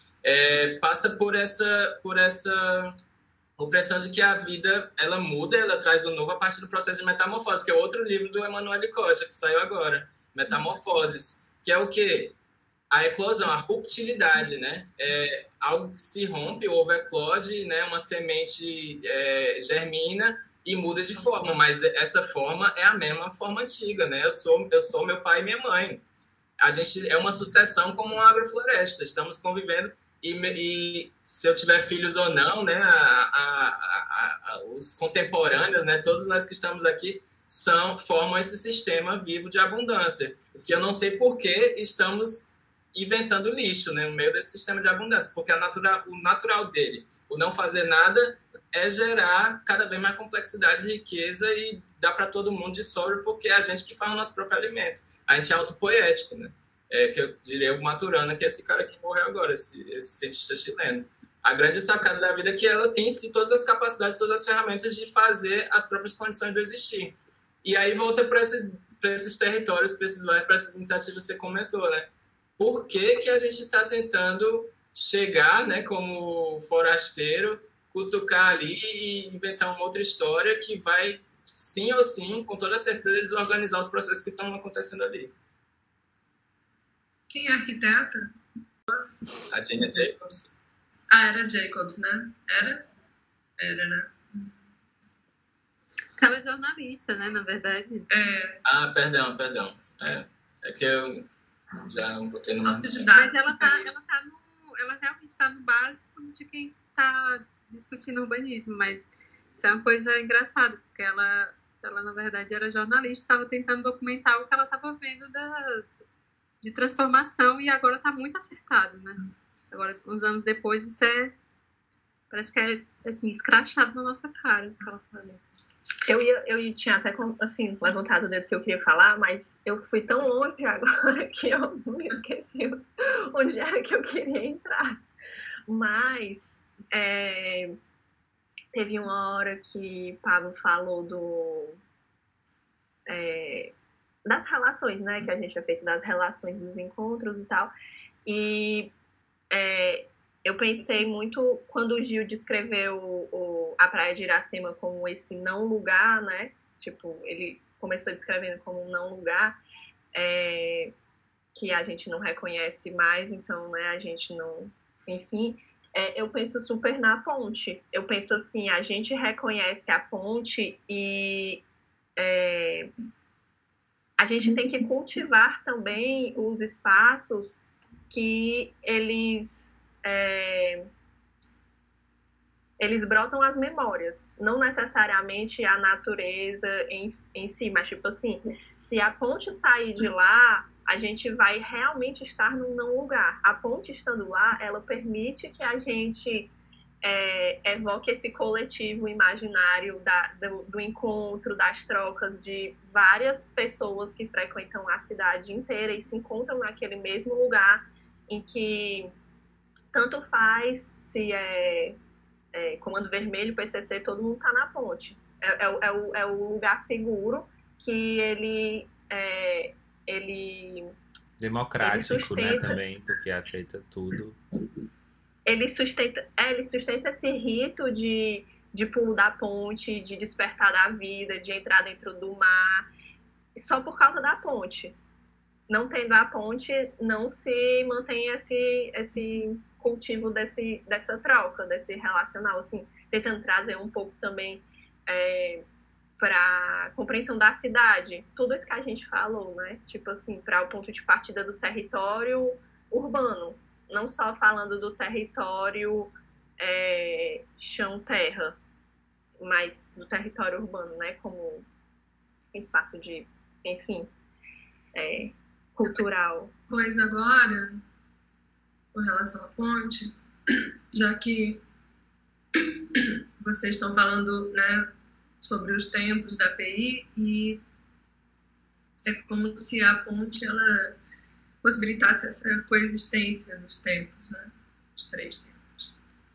é, passa por essa, por essa compreensão de que a vida, ela muda, ela traz o novo a partir do processo de metamorfose, que é outro livro do Emanuele Cotta, que saiu agora, Metamorfoses, que é o quê? A eclosão, a ruptilidade, né? É algo que se rompe, ou eclode, né? Uma semente é, germina e muda de forma, mas essa forma é a mesma forma antiga, né? Eu sou, eu sou meu pai e minha mãe. A gente é uma sucessão como uma agrofloresta, estamos convivendo e, e se eu tiver filhos ou não, né? A, a, a, a, os contemporâneos, né? Todos nós que estamos aqui são, formam esse sistema vivo de abundância, que eu não sei por que estamos inventando lixo, né, no meio desse sistema de abundância, porque a natural, o natural dele, o não fazer nada, é gerar cada vez mais complexidade, riqueza e dar para todo mundo de sobra, porque é a gente que faz o nosso próprio alimento. A gente é autopoético, né? é, que eu diria o Maturana, que é esse cara que morreu agora, esse, esse cientista chileno. A grande sacada da vida é que ela tem sim, todas as capacidades, todas as ferramentas de fazer as próprias condições do existir. E aí volta para esses, esses territórios, para essas iniciativas que você comentou, né? Por que, que a gente está tentando chegar, né, como forasteiro, cutucar ali e inventar uma outra história que vai, sim ou sim, com toda certeza, desorganizar os processos que estão acontecendo ali? Quem é arquiteta? A Jane Jacobs. Ah, era Jacobs, né? Era? Era, né? Ela é jornalista, né, na verdade. É. Ah, perdão, perdão. É, é que eu já não botei no nome. Mas ela, tá, ela, tá no, ela realmente está no básico de quem está discutindo urbanismo, mas isso é uma coisa engraçada, porque ela, ela na verdade, era jornalista, estava tentando documentar o que ela estava vendo da, de transformação e agora está muito acertado, né? Agora, uns anos depois, isso é... Parece que é, assim, escrachado na nossa cara, o que ela falou. Eu, ia, eu tinha até, assim, levantado o dedo que eu queria falar, mas eu fui tão longe agora que eu me esqueci onde era que eu queria entrar. Mas é, teve uma hora que Pablo falou do, é, das relações, né? Que a gente já fez das relações dos encontros e tal. E é, eu pensei muito quando o Gil descreveu o, a Praia de Iracema como esse não lugar, né? Tipo, ele começou descrevendo como um não lugar, é, que a gente não reconhece mais, então, né, a gente não... Enfim, é, eu penso super na ponte. Eu penso assim, a gente reconhece a ponte e é, a gente tem que cultivar também os espaços que eles... É, eles brotam as memórias, não necessariamente a natureza em, em si, mas tipo assim, se a ponte sair de lá, a gente vai realmente estar num não lugar. A ponte estando lá, ela permite que a gente é, evoque esse coletivo imaginário da, do, do encontro, das trocas de várias pessoas que frequentam a cidade inteira e se encontram naquele mesmo lugar em que tanto faz se é, é Comando Vermelho, P C C, todo mundo está na ponte. É, é, é, o, é o lugar seguro que ele... É, ele democrático, ele sustenta, né, também, porque aceita tudo. Ele sustenta, é, ele sustenta esse rito de, de pulo da ponte, de despertar da vida, de entrar dentro do mar, só por causa da ponte. Não tendo a ponte, não se mantém esse, esse cultivo desse, dessa troca, desse relacional, assim, tentando trazer um pouco também é, para a compreensão da cidade. Tudo isso que a gente falou, né? Tipo assim, para o ponto de partida do território urbano, não só falando do território é, chão-terra, mas do território urbano, né? Como espaço de, enfim... É, cultural. Pois agora, com relação à ponte, já que vocês estão falando, né, sobre os tempos da P I, e é como se a ponte ela possibilitasse essa coexistência dos tempos, né, os três tempos.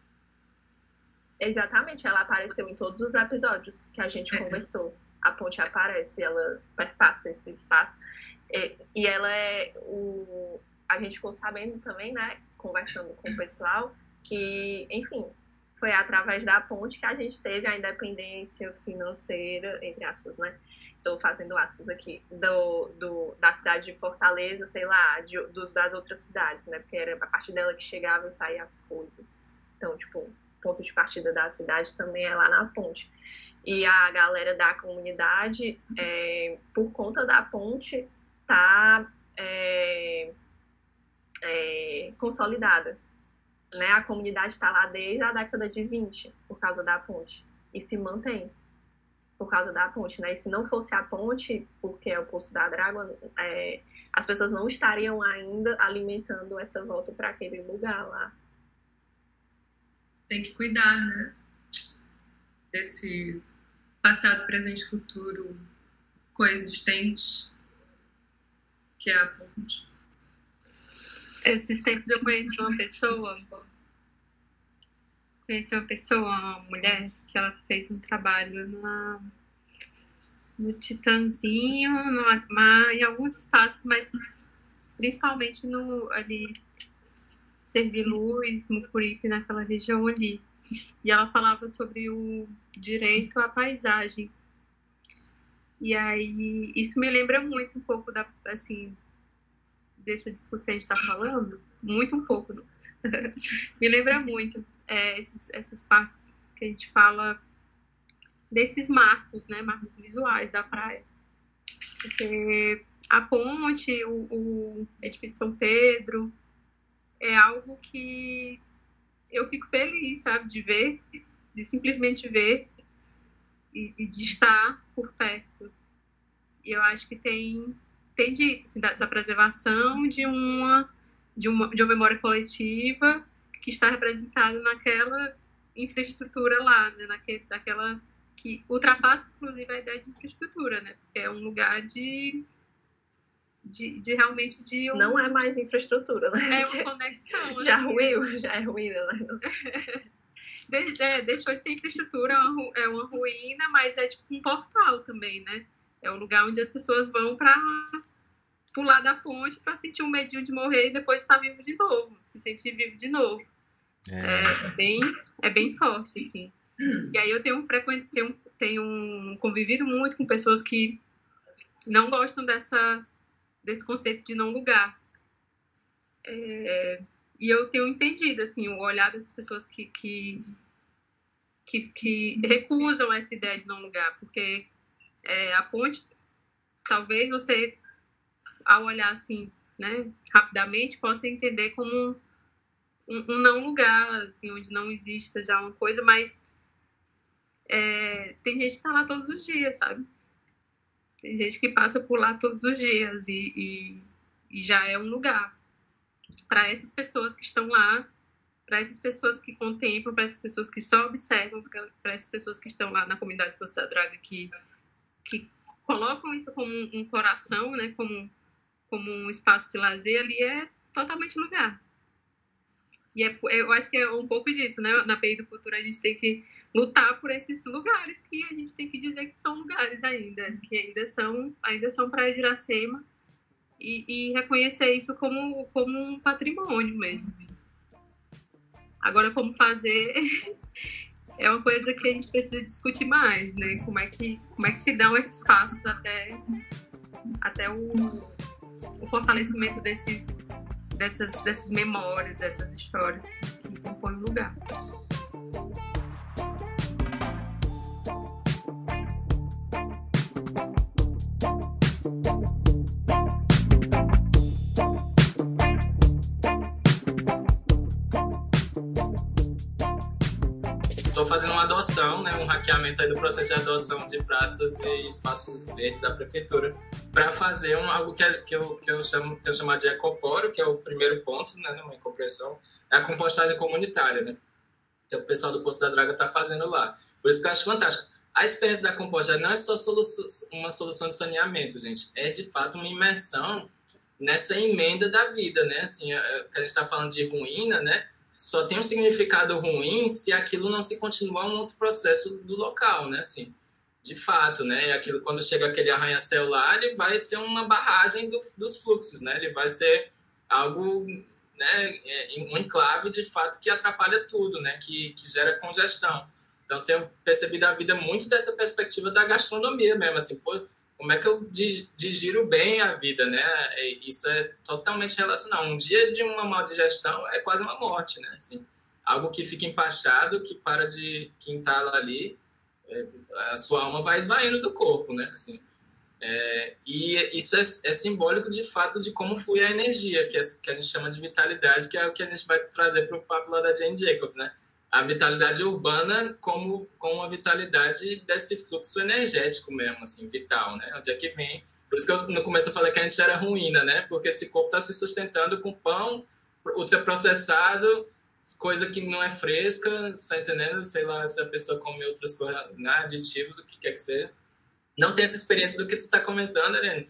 Exatamente, ela apareceu em todos os episódios que a gente é. conversou. A ponte aparece, ela perpassa esse espaço. E, e ela é o... A gente ficou sabendo também, né, conversando com o pessoal, que, enfim, foi através da ponte que a gente teve a independência financeira, entre aspas, né? Estou fazendo aspas aqui, do, do, da cidade de Fortaleza, sei lá, de, do, das outras cidades, né? Porque era a partir dela que chegavam e saíam as coisas. Então, tipo, o ponto de partida da cidade também é lá na ponte. E a galera da comunidade, é, por conta da ponte, está é, é, consolidada. Né? A comunidade está lá desde a década de vinte, por causa da ponte. E se mantém por causa da ponte. Né? E se não fosse a ponte, porque é o Poço da Draga, é, as pessoas não estariam ainda alimentando essa volta para aquele lugar lá. Tem que cuidar, né? Desse passado, presente e futuro coexistentes, que é a ponte. Esses tempos eu conheci uma pessoa, conheci uma pessoa, uma mulher, que ela fez um trabalho na, no Titanzinho, no Acmar, em alguns espaços, mas principalmente no ali, Serviluz, Mucuripe, naquela região ali. E ela falava sobre o direito à paisagem. E aí, isso me lembra muito um pouco da, assim, dessa discussão que a gente está falando, muito um pouco, me lembra muito é, esses, essas partes que a gente fala desses marcos, né, marcos visuais da praia. Porque a ponte, o, o edifício São Pedro, é algo que eu fico feliz, sabe, de ver, de simplesmente ver e, e de estar por perto. E eu acho que tem tem disso, assim, da, da preservação de uma, de uma de uma memória coletiva que está representada naquela infraestrutura lá, né, naquele, daquela que ultrapassa, inclusive, a ideia de infraestrutura, né, porque é um lugar de de, de realmente de um... Não é mais infraestrutura, né? É uma conexão. Já né? ruiu, já é ruína, né? De, é, deixou de ser infraestrutura, é uma ruína, mas é tipo um portal também, né? É o lugar onde as pessoas vão para pular da ponte para sentir um medinho de morrer e depois estar vivo de novo, se sentir vivo de novo. É, é, bem, é bem forte, assim. E aí eu tenho, frequent, tenho, tenho convivido muito com pessoas que não gostam dessa, desse conceito de não lugar. É, e eu tenho entendido, assim, o olhar das pessoas que, que, que, que recusam essa ideia de não lugar, porque é, a ponte, talvez você, ao olhar assim, né, rapidamente, possa entender como um, um não lugar, assim, onde não exista já uma coisa, mas é, tem gente que está lá todos os dias, sabe? Tem gente que passa por lá todos os dias e, e, e já é um lugar. Para essas pessoas que estão lá, para essas pessoas que contemplam, para essas pessoas que só observam, para essas pessoas que estão lá na comunidade Poço da Draga, que, que colocam isso como um, um coração, né, como, como um espaço de lazer, ali é totalmente lugar. E é, eu acho que é um pouco disso, né? Na P I do Futuro a gente tem que lutar por esses lugares que a gente tem que dizer que são lugares ainda, que ainda são, ainda são Praia de Iracema, e, e reconhecer isso como, como um patrimônio mesmo. Agora, como fazer é uma coisa que a gente precisa discutir mais, né? Como é que, como é que se dão esses passos até, até o, o fortalecimento desses Dessas, dessas memórias, dessas histórias que, que compõem o lugar. Estou fazendo uma adoção, né, um hackeamento aí do processo de adoção de praças e espaços verdes da prefeitura, para fazer um, algo que, que, eu, que eu chamo que eu chamo de ecoporo, que é o primeiro ponto, né, numa incompreensão, é a compostagem comunitária, né, que o pessoal do Poço da Draga está fazendo lá. Por isso que eu acho fantástico. A experiência da compostagem não é só solução, uma solução de saneamento, gente, é de fato uma imersão nessa emenda da vida, né, assim, é, que a gente está falando de ruína, né, só tem um significado ruim se aquilo não se continuar um outro processo do local, né, assim, de fato, né, aquilo, quando chega aquele arranha-céu lá, ele vai ser uma barragem do, dos fluxos, né, ele vai ser algo, né, um enclave, de fato, que atrapalha tudo, né, que, que gera congestão. Então, tenho percebido a vida muito dessa perspectiva da gastronomia mesmo, assim, pô, como é que eu digiro bem a vida, né? Isso é totalmente relacionado. Um dia de uma má digestão é quase uma morte, né? Assim, algo que fica empachado, que para de quintar ali, a sua alma vai esvaindo do corpo, né? Assim, é, e isso é, é simbólico, de fato, de como flui a energia, que, é, que a gente chama de vitalidade, que é o que a gente vai trazer para o papo lá da Jane Jacobs, né? A vitalidade urbana como, como a vitalidade desse fluxo energético mesmo, assim, vital, né? Onde é que vem? Por isso que eu, no começo eu falei que a gente era ruína, né? Porque esse corpo está se sustentando com pão ultraprocessado, coisa que não é fresca, tá entendendo? Sei lá, se a pessoa come outras coisas, né? Aditivos, o que quer que seja. Não tem essa experiência do que tu está comentando, Irene,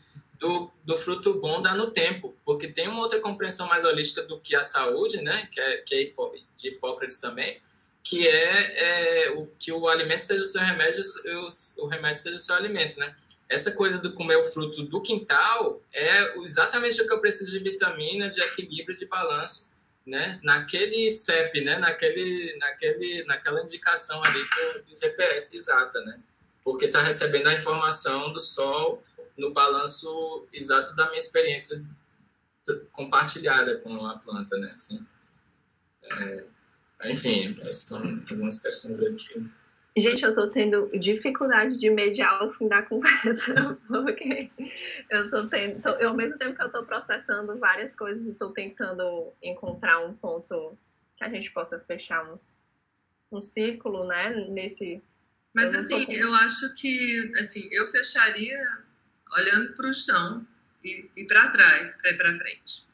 do, do fruto bom dá no tempo, porque tem uma outra compreensão mais holística do que a saúde, né? Que é, que é de Hipócrates também, que é, é o, que o alimento seja o seu remédio, o, o remédio seja o seu alimento, né? Essa coisa do comer o fruto do quintal é exatamente o que eu preciso de vitamina, de equilíbrio, de balanço, né? Naquele C E P, né? Naquele, naquele, naquela indicação ali do G P S exata, né? Porque está recebendo a informação do sol no balanço exato da minha experiência compartilhada com a planta, né? Assim, é, enfim, são algumas questões aqui. Gente, eu tô tendo dificuldade de mediar o fim da conversa, porque eu tô tendo, tô, eu, ao mesmo tempo que eu tô processando várias coisas e tô tentando encontrar um ponto que a gente possa fechar um, um círculo, né, nesse... Mas eu assim, tô... eu acho que, assim, eu fecharia olhando para o chão e, e para trás, para ir para frente.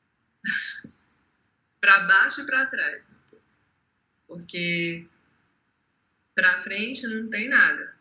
Para baixo e para trás, porque para frente não tem nada.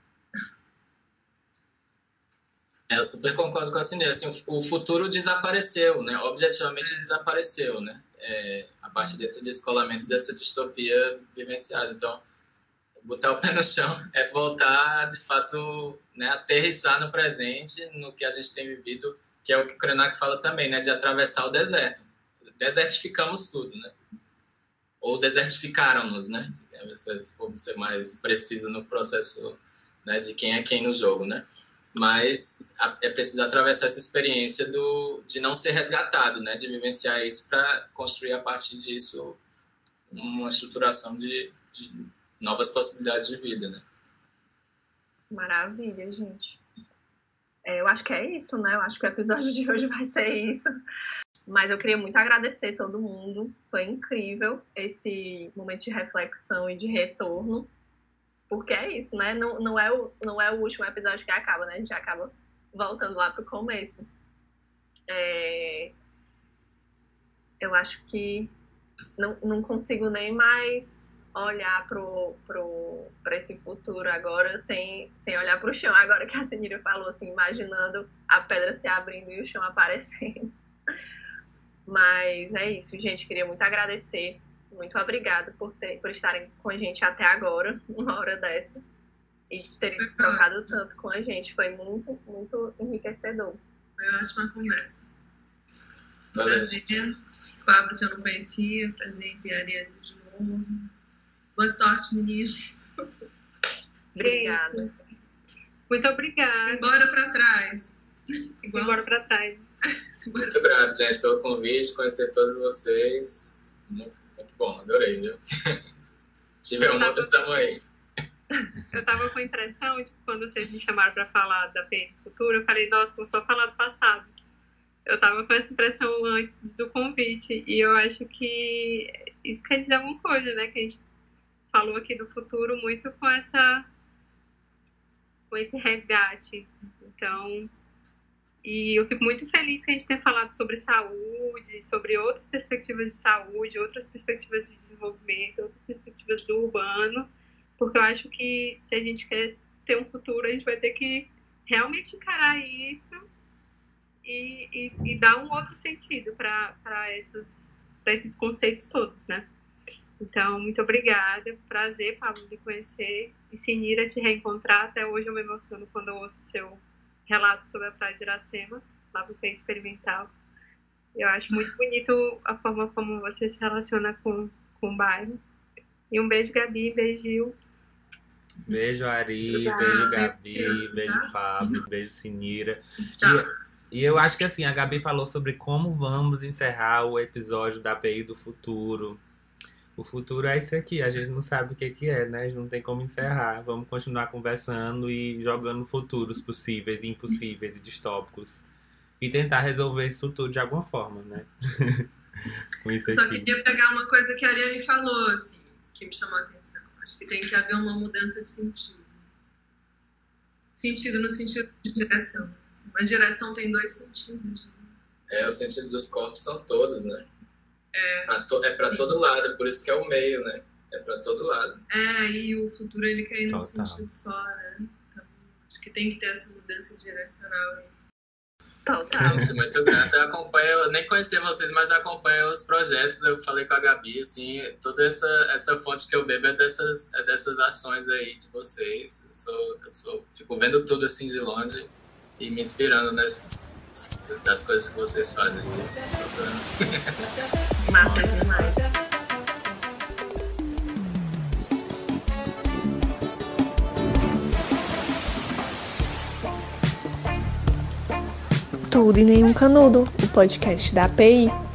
É, eu super concordo com a Cineira. Assim, o futuro desapareceu, né? Objetivamente desapareceu, né? É, a partir desse descolamento, dessa distopia vivenciada. Então, botar o pé no chão é voltar, de fato, né, aterrissar no presente, no que a gente tem vivido, que é o que o Krenak fala também, né? De atravessar o deserto. Desertificamos tudo, né? Ou desertificaram-nos, né? Se for ser mais preciso no processo, né, de quem é quem no jogo, né? Mas é preciso atravessar essa experiência do, de não ser resgatado, né? De vivenciar isso para construir a partir disso uma estruturação de, de novas possibilidades de vida, né? Maravilha, gente. É, eu acho que é isso, né? Eu acho que o episódio de hoje vai ser isso. Mas eu queria muito agradecer todo mundo. Foi incrível esse momento de reflexão e de retorno. Porque é isso, né? Não, não, é o, não é o último episódio que acaba, né? A gente acaba voltando lá pro começo. É... Eu acho que não, não consigo nem mais olhar pro, pro, para esse futuro agora sem, sem olhar pro chão. Agora que a Cineira falou, assim, imaginando a pedra se abrindo e o chão aparecendo. Mas é isso, gente. Queria muito agradecer. Muito obrigada por, ter, por estarem com a gente até agora, uma hora dessa. E de terem trocado tanto com a gente. Foi muito, muito enriquecedor. Foi uma ótima conversa. Valeu. Prazer. Pablo, que eu não conhecia. Prazer em ver a Ariane de novo. Boa sorte, meninos. Obrigada. Muito obrigada. Embora pra trás. Igual... Embora pra trás. Muito grato, gente, pelo convite, conhecer todos vocês. Muito, muito bom, adorei, viu? Tiver um outro, tamo aí. Eu tava com a impressão de que quando vocês me chamaram pra falar da P I do futuro, eu falei, nossa, vou só falar do passado. Eu tava com essa impressão antes do convite, e eu acho que isso quer dizer alguma coisa, né? Que a gente falou aqui do futuro muito com essa com esse resgate. Então, e eu fico muito feliz que a gente tenha falado sobre saúde, sobre outras perspectivas de saúde, outras perspectivas de desenvolvimento, outras perspectivas do urbano, porque eu acho que se a gente quer ter um futuro, a gente vai ter que realmente encarar isso e, e, e dar um outro sentido para esses, para esses conceitos todos, né? Então, muito obrigada. Prazer, Pablo, de conhecer. E Cineira, te reencontrar. Até hoje eu me emociono quando eu ouço o seu relato sobre a Praia de Iracema, lá do P E Experimental. Eu acho muito bonito a forma como você se relaciona com, com o bairro. E um beijo, Gabi. Beijo, Gil. Beijo, Ari. Tchau. Beijo, Gabi. Beijo, Beijo, Pablo. Beijo, Cineira. Tchau. E, e eu acho que assim, a Gabi falou sobre como vamos encerrar o episódio da P I do futuro. O futuro é isso aqui, a gente não sabe o que, que é, né? A gente não tem como encerrar. Vamos continuar conversando e jogando futuros possíveis, impossíveis e distópicos. E tentar resolver isso tudo de alguma forma, né? Com isso Só aqui. queria pegar uma coisa que a Ariane falou, assim, que me chamou a atenção. Acho que tem que haver uma mudança de sentido. Sentido no sentido de direção. Uma direção tem dois sentidos. Né? É, o sentido dos corpos são todos, né? É, Pra to, é pra todo lado, por isso que é o meio, né? É pra todo lado. é, e o futuro ele quer ir num Total. sentido só, né? Então, acho que tem que ter essa mudança direcional aí. Total. Eu sou muito grato. Eu acompanho, eu nem conhecia vocês, mas acompanho os projetos. Eu falei com a Gabi, assim, toda essa, essa fonte que eu bebo é dessas, é dessas ações aí de vocês. Eu, sou, eu sou, fico vendo tudo assim de longe e me inspirando nas, das coisas que vocês fazem. Massa demais. Tudo e Nenhum Canudo, o podcast da A P I.